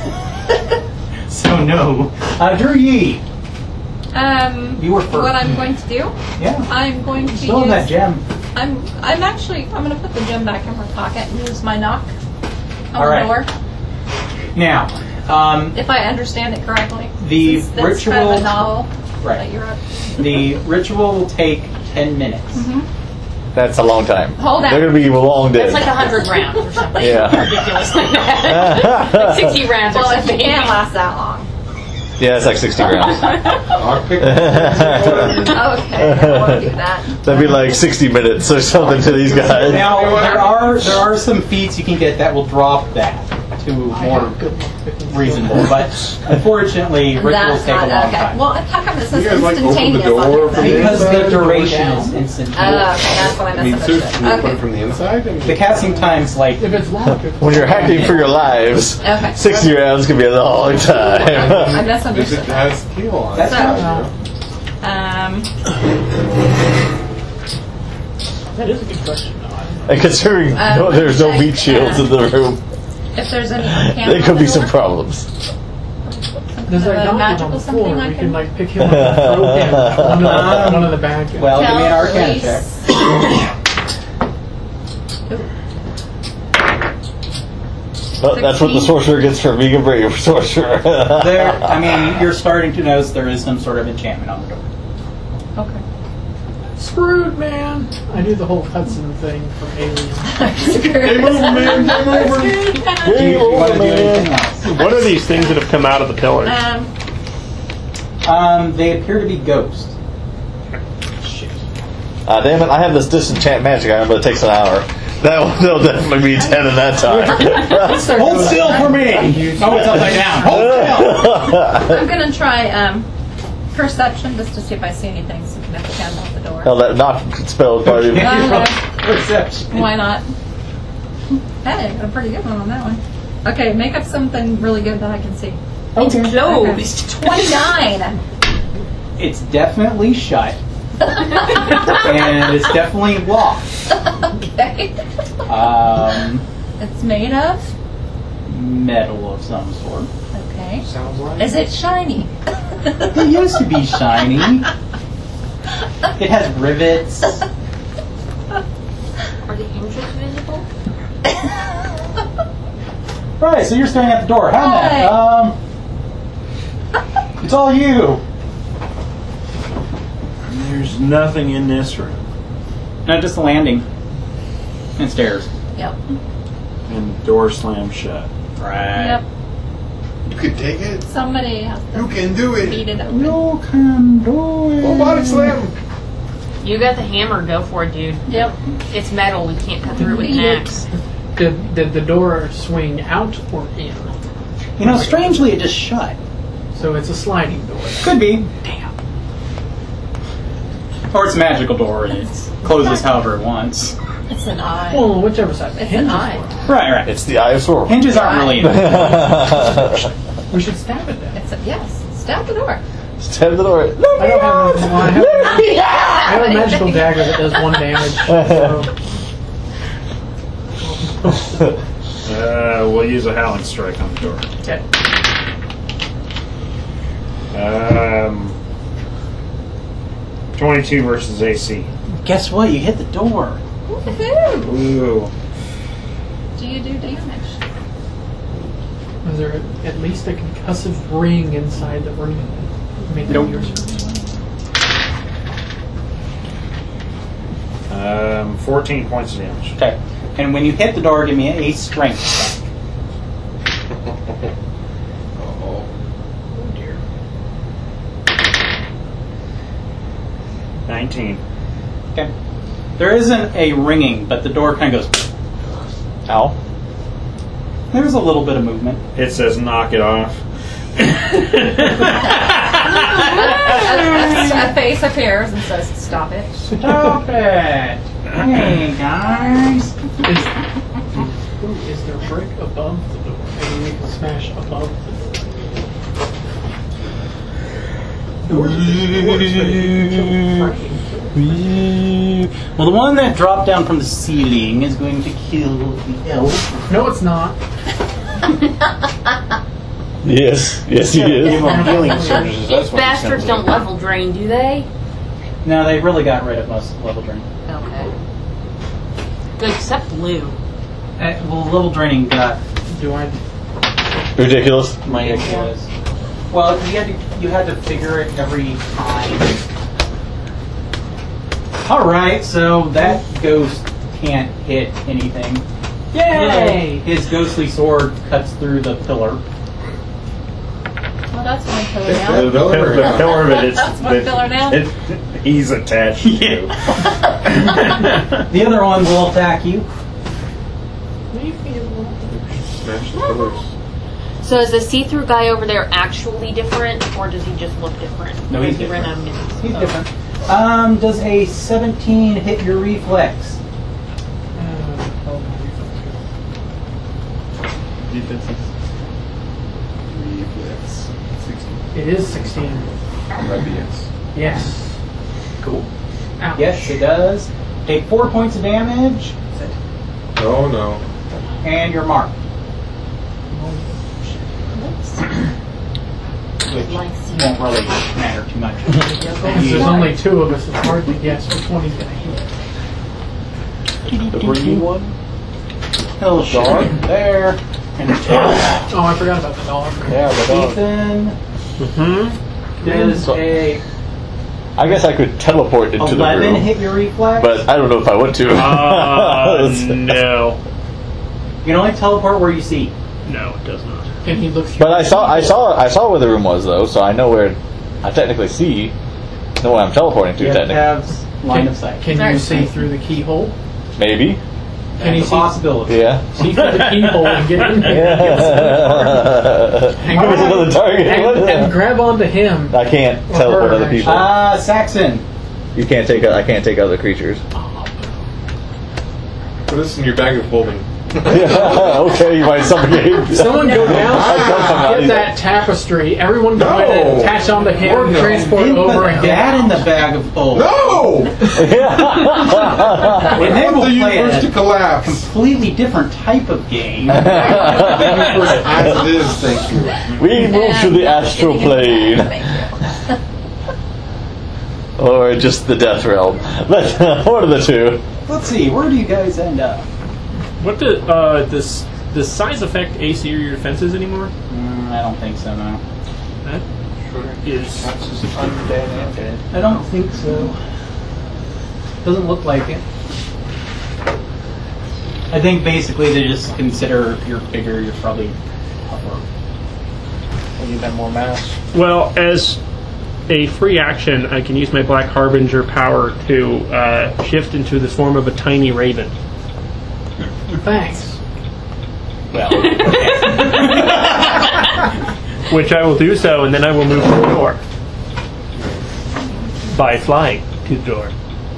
So no. Uh, Drew Yee. Um, You were first. what I'm going to do? Yeah. I'm going to Still in that use. gem. I'm. I'm actually. I'm going to put the gem back in my pocket and use my knock on All the right. door. Now, um, If I understand it correctly. The Since that's kind of ritual- a novel Right. that you're up. the ritual will take ten minutes. That's a long time. Hold on. They're going to be long dead. That's like a hundred rounds or something. Yeah. Ridiculous like that. Like sixty rounds or Well, if something. it can't last that long. Yeah, it's like sixty rounds. Lockpick. Okay, I don't want to do that. That'd be like sixty minutes or something to these guys. Now there are there are some feats you can get that will drop that to more reasonable, but unfortunately rituals That's take a not long okay. time. Well, how come it says You guys, like, open the instantaneous door on your from thing? the Because the inside? duration is instantaneous. Oh, okay, that's what I I mean, seriously, misunderstood. you put it Okay. from the inside? I mean, The casting time's like If it's locked, it's When you're hacking for your lives, Okay. sixty rounds can be a long I time. Because it misunderstood. has steel on That's it. right. Um, that is a good question. though. I don't know. And considering Um, no, there's no check, meat shields uh, in the room, if there's any there could be some problems. There's Uh, that goblin on magical the something floor. I We can- can like pick him up and throw him at one of the, one of the bad guys. well, give me an Tell arcana police. check. But that's what the sorcerer gets for being a brave sorcerer. There, I mean, you're starting to notice there is some sort of enchantment on the door. Okay. Screwed, man. I do the whole Hudson thing from Alien. Game over, man. Game over. Do you, Game do you want over, to do anything man. else? What are these things that have come out of the pillars? Um, Um, they appear to be ghosts. Ah, damn it! I have this disenchant magic item, but it takes an hour. That will that'll definitely be ten in that time. Hold still for me! Oh, it's upside down. Hold still! I'm gonna try um, perception just to see if I see anything significant out the door. Hell, that knock spell would probably. Uh, Perception. why not? Hey, got a pretty good one on that one. Okay, make up something really good that I can see. It's closed. twenty-nine. It's definitely shut. And it's definitely locked. Okay. Um, It's made of. metal of some sort. Okay. Sounds like. Is it shiny? It used to be shiny. It has rivets. Are the hinges visible? Right, so you're staring at the door. Helmet, Hi. um, it's all you. There's nothing in this room. No, just the landing and stairs. Yep. And the door slams shut. Right. Yep. You can take it. Somebody has to You can do it. beat it open. You can do it. Robotic slam. You got the hammer, go for it, dude. Yep. It's metal, we can't cut through it with an axe. Did, did the door swing out or in? You know, strangely, it just shut. So it's a sliding door. Could be. Damn. Or it's a magical door and it closes however it wants. It's an eye. Well, whichever side. The It's an hinges eye. were. Right, right. It's the Eye of Sauron. Hinges aren't really in it. We should stab it then. It's a, yes. Stab the door. Stab the door. I don't have a, well, I have, I have a magical dagger that does one damage. So. Uh, we'll use a Howling Strike on the door. Okay. Um, twenty-two versus A C. Guess what? You hit the door. Woohoo! Ooh. Do you do damage? Was there at least a concussive ring inside the ring? I mean, Nope. yours. Um, fourteen points of damage. Okay. And when you hit the door, give me a strength check. Oh. Oh dear. nineteen. Okay. There isn't a ringing, but the door kind of goes. Ow. There's a little bit of movement. It says knock it off. a, a, a face appears and says, "Stop it." Stop it! Hey guys. Is, ooh, is there a brick above the door? Maybe we can smash above the door. Doors are just doors, but if you kill the fucking killer- Well, the one that dropped down from the ceiling is going to kill the elf. No, it's not. Yes. Yes, he Give is. him healing surges. These bastards don't level drain, do they? No, they really got rid of most level drain. Okay. Good, except blue. Uh, well, level draining got Do I? Ridiculous. ridiculous. Well, you had to you had to figure it every time. All right, so that ghost can't hit anything. Yay! His ghostly sword cuts through the pillar. Well, that's one pillar The, down. the, the pillar of it is. That's one it- pillar down. it- he's attached to. The other one will attack you. Smash the pillars. So is the see-through guy over there actually different, or does he just look different? No, Or he's he ran different. out of minutes? He's Oh. different. Um, does a seventeen hit your reflex? Defense reflex. sixteen. It is sixteen. That'd be yes. Yes. Cool. Ouch. Yes, it does. Take four points of damage, Oh no. and you're marked. Which won't really matter too much. Since there's only two of us, it's hard to guess which one he's going to hit. The green one? Little short there. And Oh, I forgot about the dog. Yeah, the dog. Ethan Mm-hmm. does a I guess I could teleport into the eleven room. hit your reflex. But I don't know if I want to. Uh, no. You can only teleport where you see. No, it does not. Can he look through? But I saw, I saw, I saw where the room was though, so I know where. I technically see. Know what I'm teleporting to. You have to Technically, have line of sight. Can you see through the keyhole? maybe. Can you That's a see, possibility. Yeah. see through the keyhole and get in there? Yeah. And, There's another target. and, and grab onto him. I can't teleport other people. Uh, Saxon. You can't take. I can't take other creatures. Put this in your bag of holding. Okay, you might suffocate. Someone go down, Ah, get that tapestry. Everyone go No. in and attach onto him, Or no. transport Didn't over, put and that in the bag of holding. No! And I then want we'll the play universe to a collapse. completely different type of game. As it is, thank you. We move to the astral plane, Thank you. or just the death realm. But one of the two. Let's see, where do you guys end up? What the uh this does size affect A C or your defenses anymore? Mm, I don't think so, no. That is I don't think so. Doesn't look like it. I think basically they just consider you're bigger, you're probably tougher. Well, you got more mass. Well, as a free action, I can use my Black Harbinger power to uh, shift into the form of a tiny raven. Thanks. Well, Which I will do so, and then I will move to the door. By flying to the door.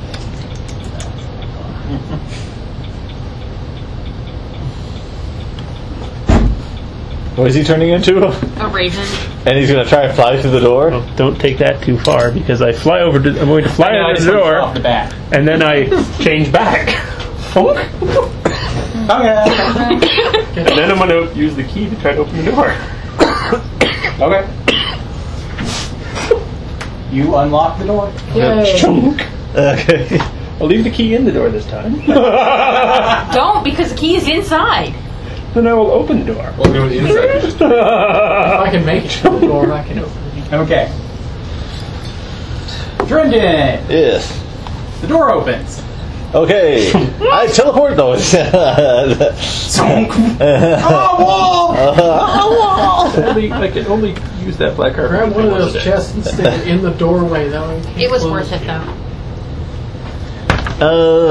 What is he turning into? A raven. And he's going to try and fly through the door? Well, don't take that too far, because I fly over to, I'm going to fly over to the door, off the bat. and then I change back. Funk. Okay. And then I'm going to use the key to try to open the door. Okay. You unlock the door. Chunk. Okay. I'll leave the key in the door this time. Don't, because the key is inside. Then I will open the door. Well, go inside. Just If I can make it to the door, I can open it. Okay. Drendon, Yes. the door opens. Okay. I teleport though. Oh, wall! Only, I can only use that black card. Grab one of those chests and stick it in the doorway. That way It was worth it, though. Uh,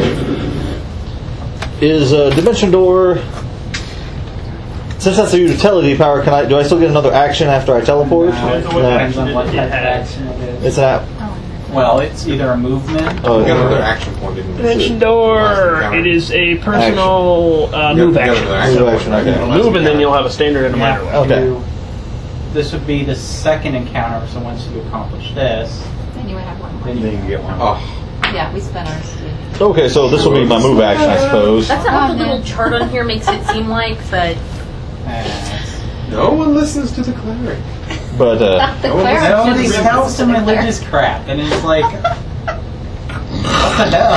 is uh, Dimension Door... Since that's a utility power, can I? Do I still get another action after I teleport? No, it depends on what type of action it is. It's an app. Well, it's either a movement. Oh, You got yeah. another action point. Didn't you? Dimension door. It is a personal uh, You move got action. another Move action, point. okay. Move, and then you'll have a standard and a minor one. Okay. You- This would be the second encounter, so once you accomplish this, Then you would have one more. then you can get one. Oh, Yeah, we spent ours too. Okay, so this will be my move action, I suppose. That's not what the Oh, little man. chart on here makes it seem like, but Uh, no one listens to the cleric. But uh, The No, cleric no, should these listen counts to some the cleric. religious crap, and it's like, what the hell?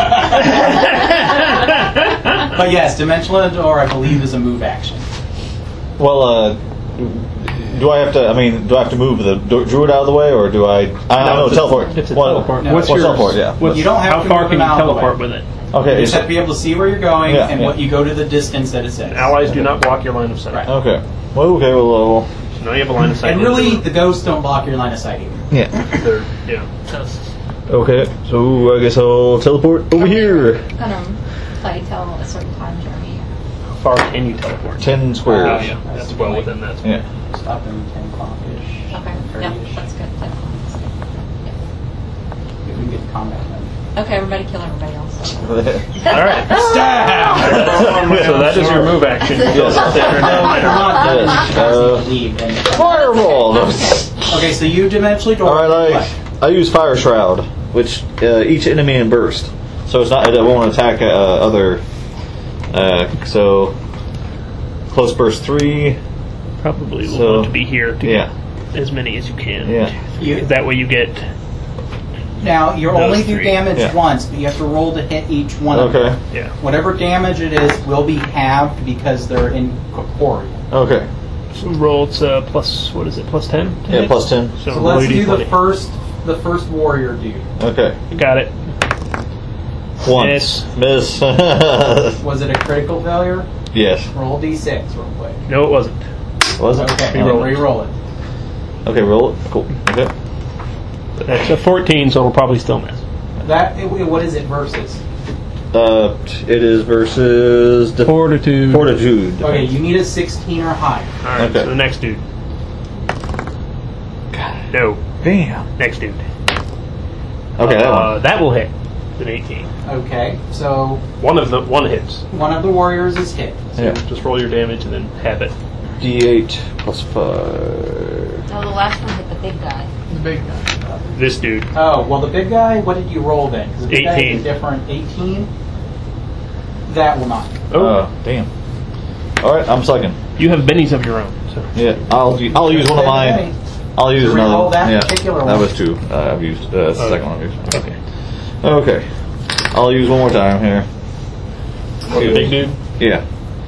But yes, Dimensional Door, I believe, is a move action. well, uh, do I have to? I mean, do I have to move the du- druid out of the way, or do I? I, I know it's a- teleport. It's a What- teleport. No, What's well, yours? teleport, yeah. What's- You don't have how to far move can it you out of the teleport way. with it? Okay. You just is- have to be able to see where you're going Yeah, and yeah. what you go to the distance that it says. Allies do not block your line of sight. Right. Okay. Well, okay. Well, uh, So now you have a line of sight. And really, the ghosts don't block your line of sight either. yeah. They're, yeah. Okay. So I guess I'll teleport over here. Gonna play till a certain time, Jeremy. How far can you teleport? Ten squares. Oh, yeah. That's well within that. Yeah. Stop in ten o'clock-ish. Okay. Yep, that's good. Ten o'clock. If we can get to combat then. Okay, everybody kill everybody else. All right. Stab! So that is your move action. Yes. No, you're not done. Yes, You have to uh, leave and- Fireball. Okay, so you dimensionally door. All right. I I use Fire Shroud, which uh, each enemy in burst, so it's not it won't attack uh, other. Uh, so close burst three. Probably will So, want to be here to Yeah. get as many as you can. Yeah. You, That way you get. now you Those only do three. damage Yeah. once, but you have to roll to hit each one. Of Okay. them. Yeah. Whatever damage it is will be halved because they're incorporeal. Okay. So roll it's uh, plus what is it? Plus ten. to Yeah. hit? Plus ten. So, So roll let's your do D the twenty. first, the first warrior dude. Okay. Got it. Once. Miss. Miss. Was it a critical failure? Yes. Roll d six real quick. No, it wasn't. Was it? Okay, Reroll it. re-roll it. Okay. Roll it. Cool. Okay. That's a fourteen, so it'll probably still miss. That it, what is it versus? Uh, it is versus def- Fortitude. fortitude. Okay, you need a sixteen or higher. All right. Okay. So the next dude. No. Damn. Next dude. Okay. That Uh, one. that will hit. It's an eighteen. Okay, so One of the one hits. one of the warriors is hit. So Yeah. just roll your damage and then have it. D eight plus five. no, the last one hit the big guy. The big guy. This dude. Oh, well, the big guy, what did you roll then? 'Cause the big guy is eighteen. a different eighteen. That will not. Oh, Uh, damn. All right. I'm sucking. you have bennies of your own. So Yeah. I'll I'll use one of mine. I'll use To another. re-roll that yeah. particular That one. was two. Uh, I've used uh, that's the second one. I've used. okay. Okay. I'll use one more time here. Big dude. Yeah.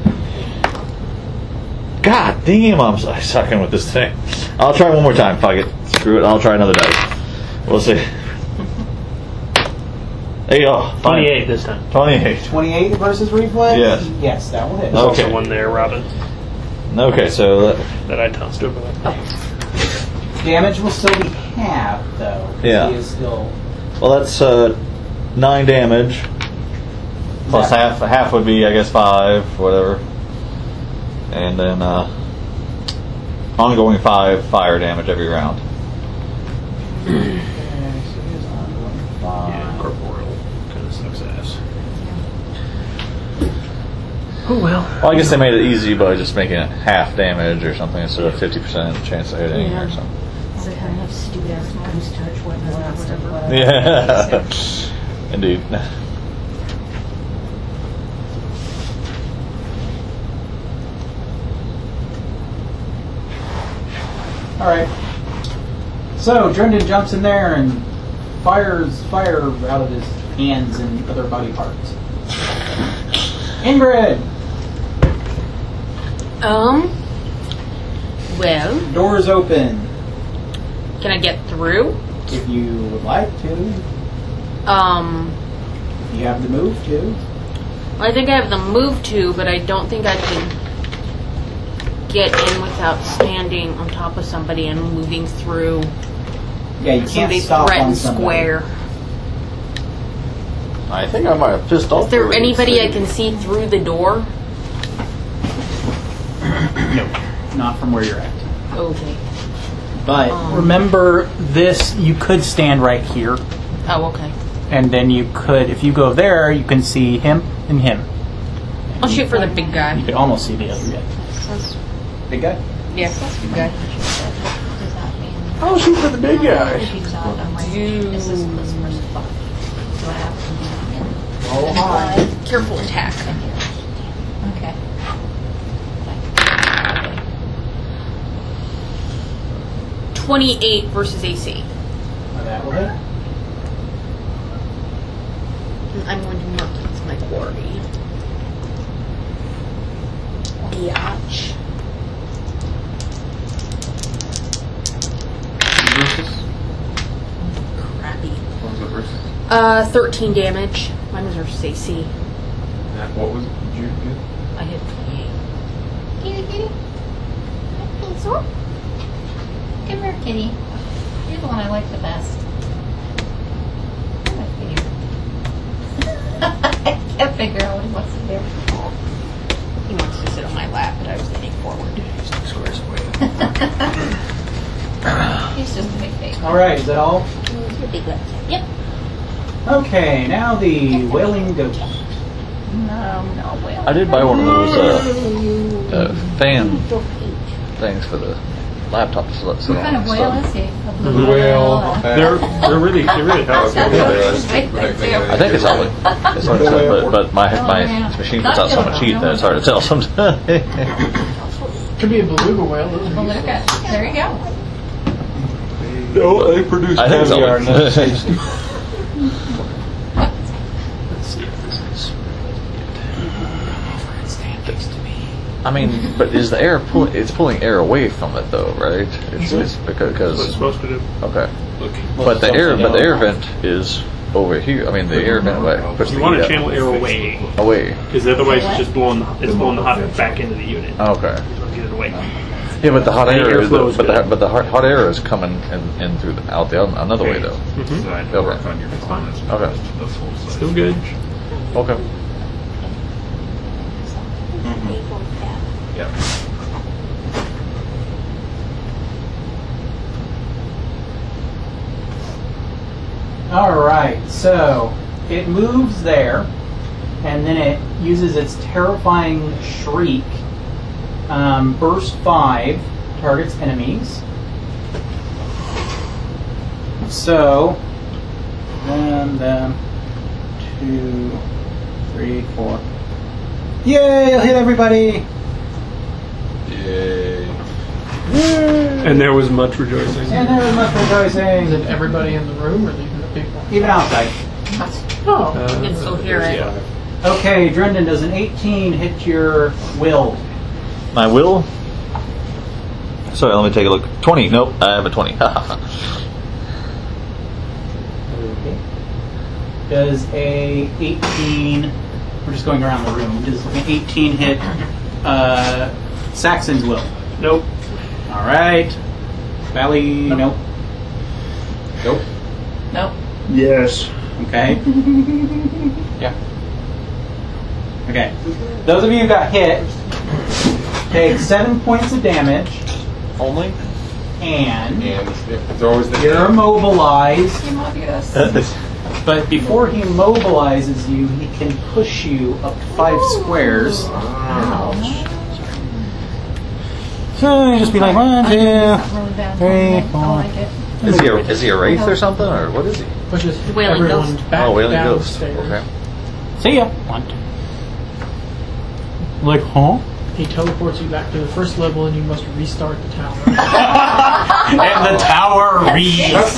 God damn, I'm so- sucking with this thing. I'll try one more time. Fuck it. Screw it. I'll try another dice. We'll see. Hey, oh, fine. twenty-eight this time. twenty-eight. twenty-eight versus reflex? Yes. Yes, that will hit. There's Okay. also one there, Robin, Okay, so that, that I tossed over there. Damage will still be half, though. Yeah. He is still. well, that's uh, nine damage. Plus That- half. Half would be, I guess, five, whatever. And then uh, ongoing five fire damage every round. Okay, so he's ongoing five. Yeah, corporeal kind of sucks ass. Oh well. Well, I guess they made it easy by just making it half damage or something instead of fifty percent chance of hitting or something. Is it kind of stupid ass mouse touch weapon or whatever? Yeah, indeed. Alright. So, Drendon jumps in there and fires fire out of his hands and other body parts. Ingrid! Um. Well, Doors open. can I get through? If you would like to. Um. You have the move to. I think I have the move to, but I don't think I can get in without standing on top of somebody and moving through Yeah, you can't somebody's stop on threatened somebody. square. I think I might have pissed off. Is there the anybody lady. I can see through the door? No, not from where you're at. Okay. But Um. remember this, you could stand right here. Oh, okay. And then you could, if you go there, you can see him and him. I'll shoot for the big You guy. could almost see the other guy. Big guy? Yes, that's big guy. I'll shoot for the big guy. Roll high. Careful attack. Okay. twenty-eight versus A C. That will hit. I'm going to mark it as my quarry. Biatch. Crappy. What was the versus? Uh, thirteen damage. Mine was versus A C. That, what was it? Did you get? I hit twenty-eight. Kitty, kitty. Pencil. Come here, kitty. You're the one I like the best. Come here, kitty. I can't figure out what he wants to do. He wants to sit on my lap, but I was leaning forward. He's two squares away. He's just a big baby. Alright, is that all? He's a big one. Yep. Okay, now the Wailing Goat. No, no, well. I did buy one of those uh, uh, fan things for the laptop to sit sit What kind on. of whale so- is he? A Blue blue whale. whale? They're they're really they really help. I think it's hard. It's hard to tell, but, but my my machine puts out so much heat that it's hard to tell sometimes. Could be a beluga whale. doesn't it? Beluga. There you go. No, they produce I think it's caviar and that's all- tasty. Let's see if this is. Stand next to me. I mean, but is the air pulling? It's pulling air away from it, though, right? It's, it's because That's what it's because supposed to do. okay, Looking. but the air but the air vent is over here. I mean, the air vent away. puts You the want heat to out. channel air away, away. because otherwise it's just blowing the, it's blowing the hot air back into the unit. Okay. So get it away. Yeah, but the hot The air, is the, airflow is but the good. but the hot, hot air is coming in, in through the, out the other, another way though. Mhm. So I had Okay. to work on your performance. Okay. The full size. Still good. Okay. Yeah. Alright, so it moves there, and then it uses its terrifying shriek. Um, burst five targets enemies. So, then, then, two, three, four. Yay! It'll hit everybody! Yay. And there was much rejoicing. And there was much rejoicing. Is it everybody in the room or even the people? Even outside. Oh. Uh, You can still hear it. yeah. Okay, Drendon, does an eighteen hit your will? My will. Sorry, let me take a look. Twenty. Nope, I have a twenty. Okay. Does a eighteen? We're just going around the room. Does an eighteen hit uh, Saxon's will? Nope. All right. Valley. Nope. Nope. Nope. Yes. Okay. Yeah. Okay. Those of you who got hit take seven points of damage, Only. and And it's always the you're immobilized. Humongous. But before he immobilizes you, he can push you up five squares. So you just be like one, two, three, I four. like it. Is he a, is he a wraith or something, or what is he? Pushes Wailing everyone Ghost. back Oh, Wailing down Ghost. the stairs. Okay. See ya. One, two. Like, huh? He teleports you back to the first level, and you must restart the tower. And the tower resets.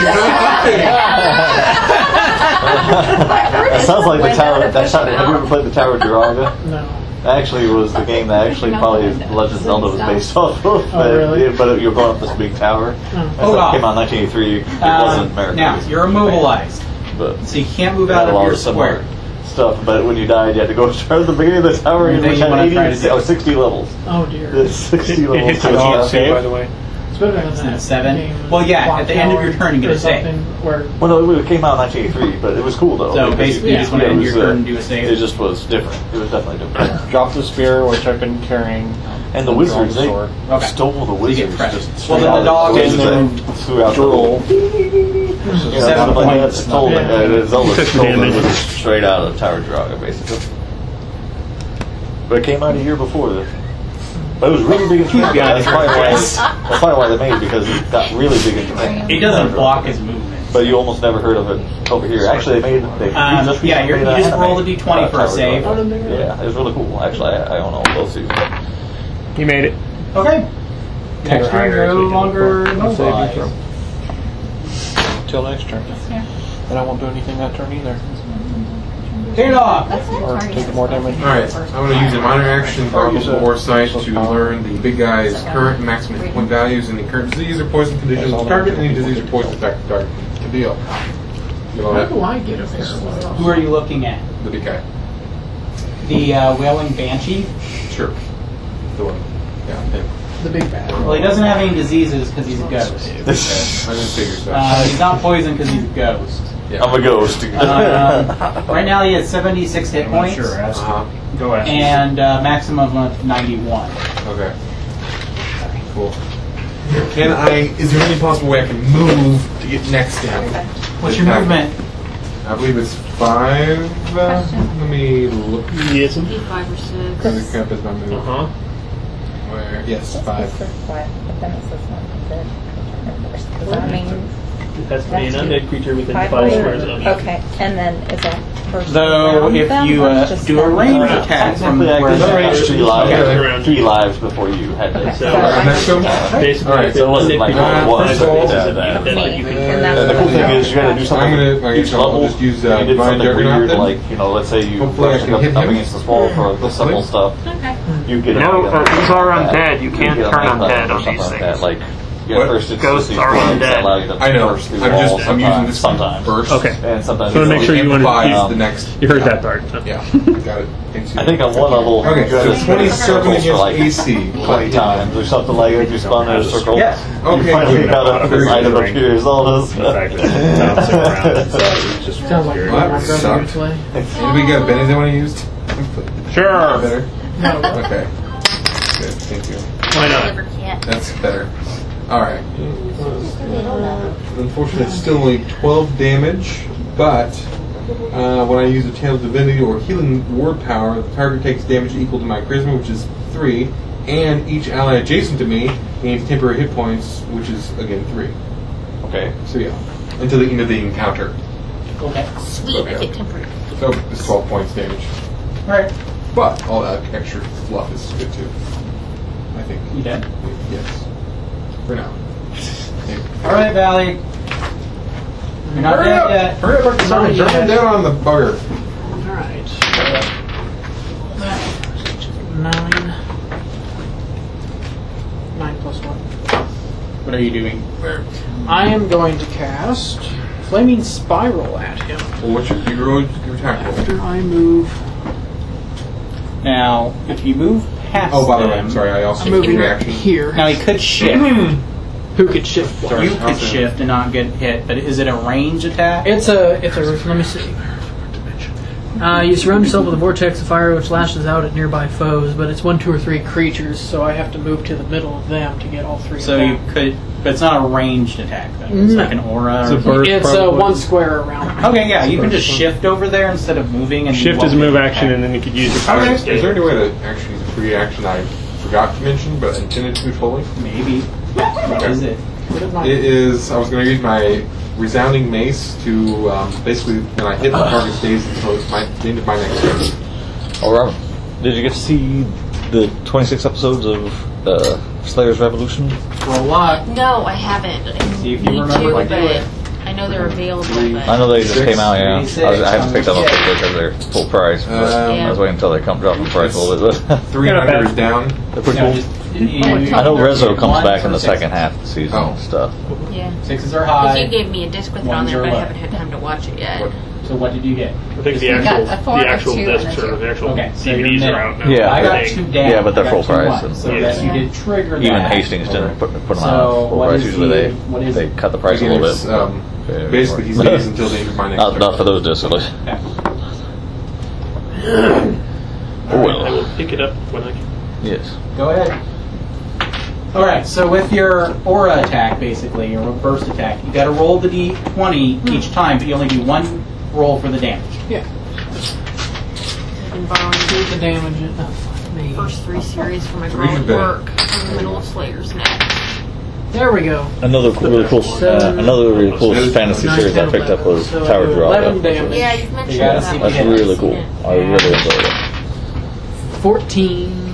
That sounds like the tower. That sound, have you ever played the Tower of Duraga? No. That actually was the game that actually probably Legend of Zelda was based off of. Oh, really? But, but you're going up this big tower. Oh. Hold on. It came out in nineteen eighty-three. It wasn't Um, American. now, you're immobilized. But So you can't move it out had a of lot your of similar square. stuff. But when you died, you had to go start at the beginning of the tower, And then which you had wanna eighty, try to or sixty levels. Oh dear. It's sixty It, it levels. hits you to with save. by the way. It's better than Isn't that. it seven? game, Well, yeah, Clock at the end of Tower your turn, you get a or save. something Where Well, no, it came out in nineteen eighty-three, but it was cool though. So because basically, it- you just want to it end was, your uh, turn and do a save. It just was different. It was definitely different. Drop the spear, which I've been carrying. And the wizards, they sword. Okay. stole the So you get wizards. pressure. Just Well, straight then out the of dog wizards and and throughout the Drool. Yeah, Seven something like that. points. Stole the, uh, Zelda Took stole the damage. wizards straight out of Tower of Draga, basically. But it came out a year before this. But it was really big in Japan. That's probably why. That's probably why they made it, because it got really big in Japan. It doesn't block his movement. But you almost never heard of it over here. Actually, they made they Um, just yeah, you're, you made a just roll a anime d twenty about for a Tower of save. Draga. Yeah, it was really cool. Actually, I, I own all both seasons. You made it. Okay. Next turn, you're no longer immobilized. Till next turn. And I won't do anything that turn either. Take it off. Or take more damage. Alright, I'm going to use a minor action Goggles of Foresight to learn the big guy's current and maximum hit point values and the current disease or poison conditions of the target, any disease or poison affected target. Good deal. You know how do that? I get a fair one? Who are you looking at? The big guy. The uh, Wailing Banshee? Sure. The one. Yeah, him. The big bad. Well, he doesn't have any diseases because he's a ghost. I didn't figure so. Uh, he's not poisoned because he's a ghost. Yeah. I'm a ghost. Um, right now he has seventy-six hit points. Uh-huh. Go ahead. And uh, maximum of ninety-one. Okay. Cool. Can I, is there any possible way I can move to get next to him? What's your movement? I believe it's five. Uh, let me look. Yes. Be five or six. Does it count as my move? Uh huh. Where? Yes, five. But then it says not first. Does that mean It has to be an undead creature within five five hundred? squares of you. Okay, and then is that first Though round if them, you or uh, just do a them? range attack from Technically, I where could the range three lives, Okay. three lives before you had to. So, Alright, next go? basically, Alright, if so it an wasn't undead like creature uh, one, within first of all, five squares of yeah, you, then me. you can And that's And the cool thing is you got to do something. I'm gonna- like I each said, I'll level. just use, you uh, did Divine something Juggernaut weird, then. like you know, let's say you Hopefully I brush can up, hit up him. against this wall for the simple stuff. Okay. You get No, it. uh, these are undead. You can't get a turn knife undead or on something these like that. things. Like you What? got first it's Ghosts these are blades that undead. allow you to I know. burst through I'm just, walls I'm using this one sometimes. first. Okay. And sometimes So to you make don't. sure you wanted to Amplifies keep- the next. You heard that part. So. Yeah, got it. Thanks, you. I think on one level Okay, you got so to twenty-seven circles for against like A C. twenty times or something like that. If you spawn in a circle, Yes. you Okay. finally got up this item appears. All this. Sounds like Well, that my brother sucked. would play. Anybody got Benny's that want to use? Sure. Better? No. Okay. Good, thank you. Why not? Liver cat. That's better. Alright. Unfortunately, it's still only twelve damage, but uh, when I use a Tale of Divinity or Healing Word Power, the target takes damage equal to my Charisma, which is three, and each ally adjacent to me gains temporary hit points, which is, again, three. Okay. So, yeah. Until the end of the encounter. Okay. Sweet, I get temporary. So, it's twelve points damage. Alright. But all that extra fluff is good, too. I think. You dead? Yes. For now. Alright, Valley. You're not Hurry dead up! yet. Hurry up, I'm sorry, Not turn yet. down on the bugger. Alright. Nine. Nine plus one. What are you doing? I am going to cast Flaming Spiral at him. Well, what's your, your, your attack roll? After I move. Now, if you move past Oh, by the way, them, I'm sorry, I also I'm moving reaction. here. Now he could shift. Who could shift? what? Sorry. You could shift and not get hit, but is it a range attack? It's a. It's a. Let me see. Uh, you surround yourself with a vortex of fire which lashes out at nearby foes, but it's one, two, or three creatures, so I have to move to the middle of them to get all three. So of them. you could, but it's not a ranged attack. Though. It's No. like an aura. It's a or burst, It's, uh, probably. one square around. Okay, yeah, you can just shift over there instead of moving. And Shift you is a won't move get action, attacked. and then you could use your Is power. there, to is there any escape. way to actually use a free action I forgot to mention but intended to fully? Maybe. What is it? It is, I was going to use my resounding mace to um, basically, when I hit the target stays until it's my, the end of my next turn. Oh, Robin, did you get to see the twenty-six episodes of uh, Slayer's Revolution? For a lot. No, I haven't. See if you Need remember to, to do but it. I know they're available. But I know they just came out, yeah. I, was, I haven't picked them up Yeah. yet because they're full price. But Um, I was waiting until they come drop in price a little bit. Three hundred is down. They're pretty No, cool. just- you- you- I know Rezo comes ones back in or the sixes? second half of the season Oh. and stuff. yeah. Sixes are Because high. you gave me a disc with it on Ones there, are but I low. haven't had time to watch it yet. What? So what did you get? I think the You got actual a four, the a actual two, and a discs two. or the actual Okay, so D V Ds you're are out now. Yeah, I got they- two down. yeah, but they're I got full two price, ones, and- so Yeah. that you did trigger Even that. Hastings didn't put, put them So, out full what price. is Usually the- they what is they it? cut the price a Again, little it's, bit. um, Yeah, basically, he more. stays until the end of my next not, turn. not for those discs, at least. Yeah. Oh, well. I will pick it up when I can. Yes. Go ahead. Alright, so with your aura attack, basically, your burst attack, you gotta roll the d twenty each time, but you only do one roll for the damage. Yeah. I've been borrowing Do the damage. Oh, fuck me. the first three series for my Three girl at better. work. I'm in the middle of Slayer's next. There we go. Another cool, really cool, uh, another really cool fantasy series I picked up was So Tower eleven Drago. damage. Yeah, you've mentioned You gotta that see one. if That's you really I've cool. seen it. I really enjoyed it. fourteen.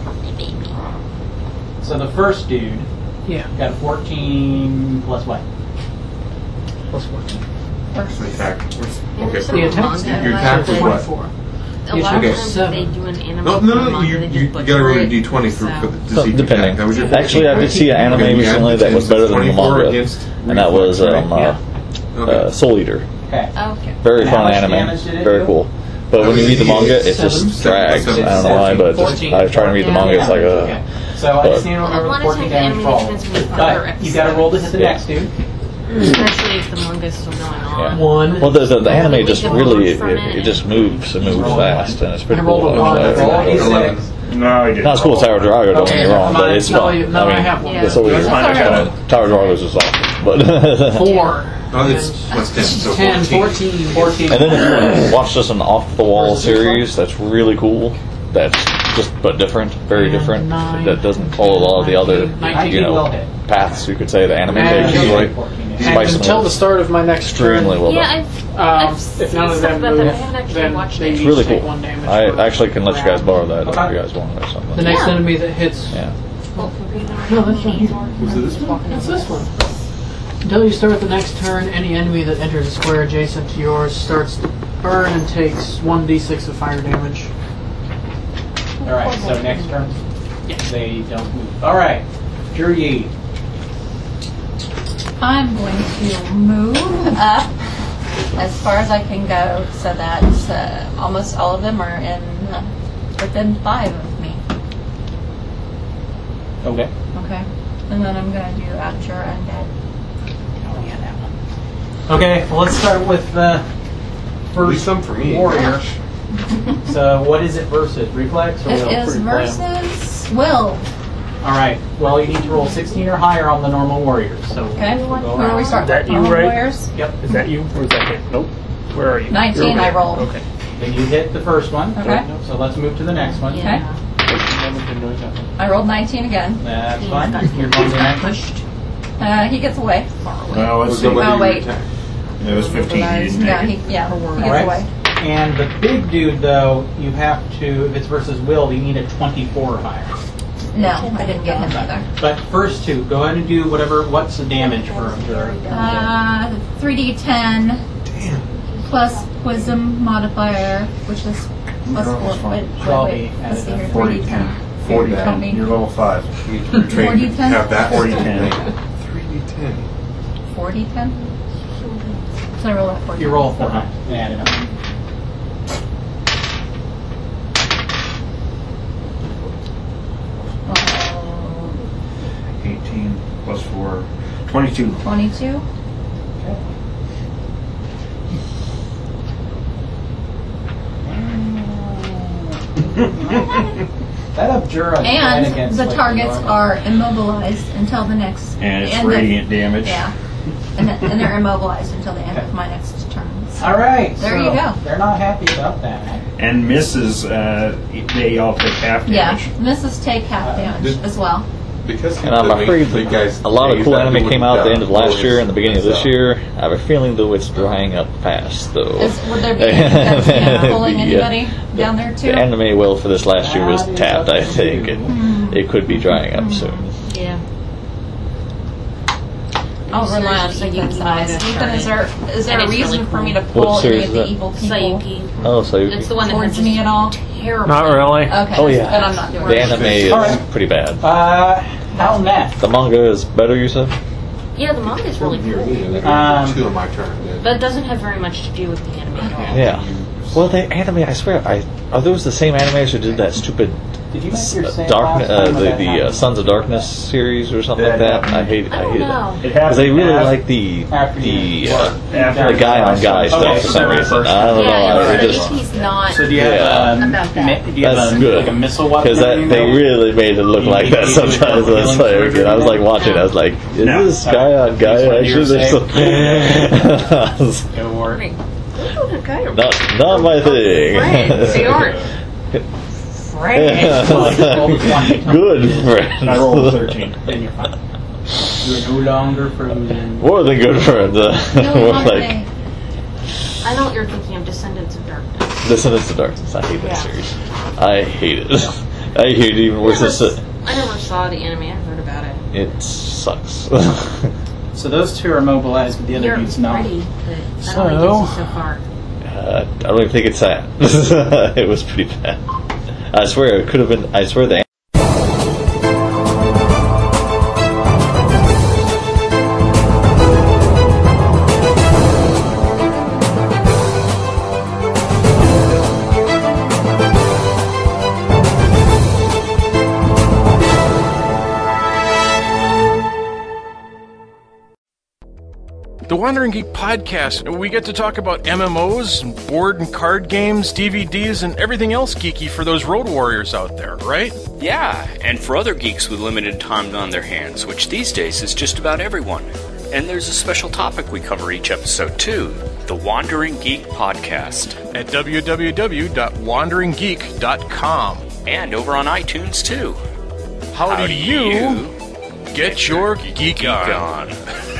So the first dude Yeah. got a fourteen plus what? Plus fourteen. What's the attack? What's- Yeah, Okay, there's so some The attack's manga your that attack I was read. what? twenty-four. A lot Okay. of times if they do an anime No, no, no, manga, you, they you, just you butcher gotta roll a it. d twenty for, So- for the, to So, see your depending. attack. That was your Actually, I did see an anime Okay, you recently add that was better than the twenty-four manga, against and that was reflex, um, right? uh, Okay. uh, Soul Eater. Okay. Okay. Very And how fun much anime, damage did it very do? cool. But when you read the manga, it just Seven. drags. I Seven. don't know why, but just, Fourteen. I try to read the Yeah. manga. It's like, Okay. uh, So I just need to Well, remember a lot the of fourteen times damage anime roll. depends on the other But you gotta roll to hit the Yeah. next dude. Especially if the manga is still going on. One. well, the, the, the anime We just can really move it, from it, it it just moves. It moves fast, and it's pretty I rolled cool. a one. I- Roll I- a d Eleven. six. No, he didn't. Not as cool as Tower Drago, don't Okay, get me wrong, never but it's mind. fun. No, no, I mean, I have one. the Soul Eater, That's I all right. mean, Tower Drago's is awesome, but. Four. Oh, it's, what's ten? So ten, fourteen. fourteen. fourteen. And then if you want to watch just an off-the-wall series, that's really cool. That's just but different, very different. Nine, That doesn't follow a lot of the other, nineteen you will know, hit. paths you could say the anime And- takes. Like, And spice them until up. the start of my next Extremely turn, well Yeah, done. I've, um, I've if seen none of stuff them about move, that. I haven't actually then watched they it. each It's really take cool. one damage. I for actually can let you guys round. borrow that if Okay. you guys want or something. The next Yeah. enemy that hits. Yeah. No, that's not here. Was it this one? It's this one. Until you start the next turn, any enemy that enters a square adjacent to yours starts to burn and takes one d six of fire damage. Alright, so next turn. They don't move. Alright. Jury. I'm going to move up as far as I can go so that uh, almost all of them are in uh, within five of me. Okay. Okay. And then I'm going to do Abjure Undead. Oh, yeah, that one. Okay, well, let's start with the first some for me. warrior. So, what is it versus? Reflex or will? It is Pretty plan. versus Will. Alright, well, you need to roll sixteen or higher on the normal warriors. So, Okay. we'll go Where do we around. start? Is that you, Normal right? Warriors? Yep. Is that you or is that him? Nope. Where are you? nineteen You're over I there. rolled. Okay. Then you hit the first one. Okay. So let's move to the next one. Yeah. I rolled nineteen again. That's He's fine. got You're going to next. pushed Uh, he gets away. Well, let's see. We'll go Oh, with wait. your attack. It was fifteen. You didn't Yeah, make he, it. yeah, he gets Alright. away. And the big dude, though, you have to, if it's versus Will, you need a twenty-four or higher. No, I didn't get him either. But first two, go ahead and do whatever, what's the damage for him? Uh, three d ten plus Wisdom modifier, which is plus You're almost four. Wait, fine. wait, Twelve wait. E Let's see here. Forty three d ten. Forty Here, ten. twenty. You're level five. You need to retrain Forty ten? have that Forty ten. four d ten? So I roll that four You roll four times and add it up. eighteen plus four. twenty-two. twenty-two. That Abjura And against the like targets normal. are immobilized until the next. And it's end radiant of, damage. Yeah, and, th- and they're immobilized until the end of my next turn. So All right. there so you go. They're not happy about that. And misses, uh, they all take half Yeah, damage. misses take half damage did- as well. Because And I'm the afraid big guys a lot of days cool that anime he came wouldn't out at the end of die last year and the beginning of this so. year. I have a feeling though it's drying up fast though. Is, would there be any that's pulling The, uh, anybody down there too? The anime well for this last year was tapped, I think, and it could be drying up soon. Yeah. I'll rely on Sayuki Ethan's might eyes. have Ethan, tried is there is there And a it's reason really for me to cool. pull What any series of the is that? evil people Sayuki. Oh, so It's the one that towards has me at all? terrible. Not really. Okay, Oh, yeah. then I'm not doing the it. anime is Alright. pretty bad. Uh, how next? The manga is better, you said? Yeah, the manga is really cool. Um, Two on my turn. Then. But it doesn't have very much to do with the anime at all. Yeah. Well, the anime, I swear, I are those the same animators who did that stupid Did you make your save Dark, last uh, time or the, that the uh, happened? Sons of Darkness series or something like that? I hate, I I don't hate know. it. It Because they happened really after- like the After the you uh, work. After the guy on guy stuff Okay, for some so reason. I don't know. Yeah, I I just think he's not. So do you have, Yeah. um, About that. mi- do you have that's a, good like a missile weapon? because that you they know? really made it look You- like you- that you- sometimes. you- That's you- why you- again, I was like watching. I was like, is No. this guy on guy That's what actually? you're There's some- Go work. Oh, okay. not not my thing. Friends. They aren't. Friends. Good friends. I rolled a thirteen. Then you're fine. You're no longer frozen. More than good friends. Uh, No more longer like they- I know what you're thinking of, Descendants of Darkness. Descendants of Darkness. I hate that Yeah. series. I hate it. I hate it even worse I than never, I never saw the anime. I heard about it. it sucks. So those two are mobilized, but the other You're dude's not. pretty, but I So- don't think it's so far. Uh, I don't even think it's sad. It was pretty bad. I swear it could have been. I swear the. The Wandering Geek Podcast. We get to talk about M M Os, board and card games, D V Ds, and everything else geeky for those road warriors out there, right? Yeah, and for other geeks with limited time on their hands, which these days is just about everyone. And there's a special topic we cover each episode too, the Wandering Geek Podcast. At w w w dot wandering geek dot com. And over on iTunes too. How, How do, do you, you get, get your your geek, geek on? on?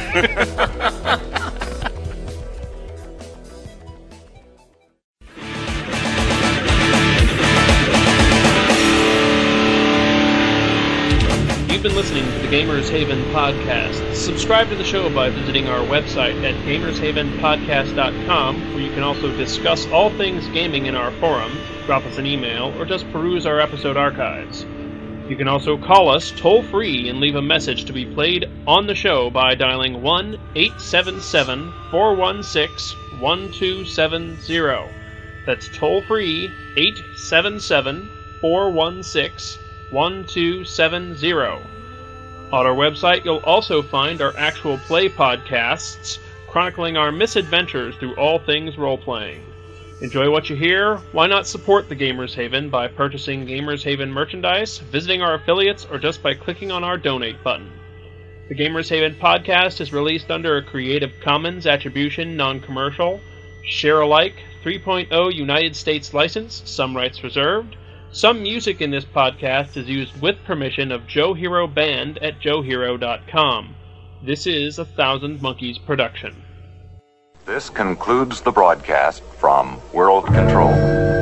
You've been listening to the Gamers Haven podcast. Subscribe to the show by visiting our website at gamers haven podcast dot com, where you can also discuss all things gaming in our forum, drop us an email, or just peruse our episode archives. You can also call us toll-free and leave a message to be played on the show by dialing one eight seven seven, four one six, one two seven zero. That's toll-free eight seven seven, four one six, one two seven zero. On our website, you'll also find our actual play podcasts chronicling our misadventures through all things role-playing. Enjoy what you hear? Why not support the Gamers Haven by purchasing Gamers Haven merchandise, visiting our affiliates, or just by clicking on our donate button? The Gamers Haven podcast is released under a Creative Commons Attribution Non-Commercial, Share-alike three point oh United States license, some rights reserved. Some music in this podcast is used with permission of Joe Hero Band at joe hero dot com. This is a Thousand Monkeys production. This concludes the broadcast from World Control.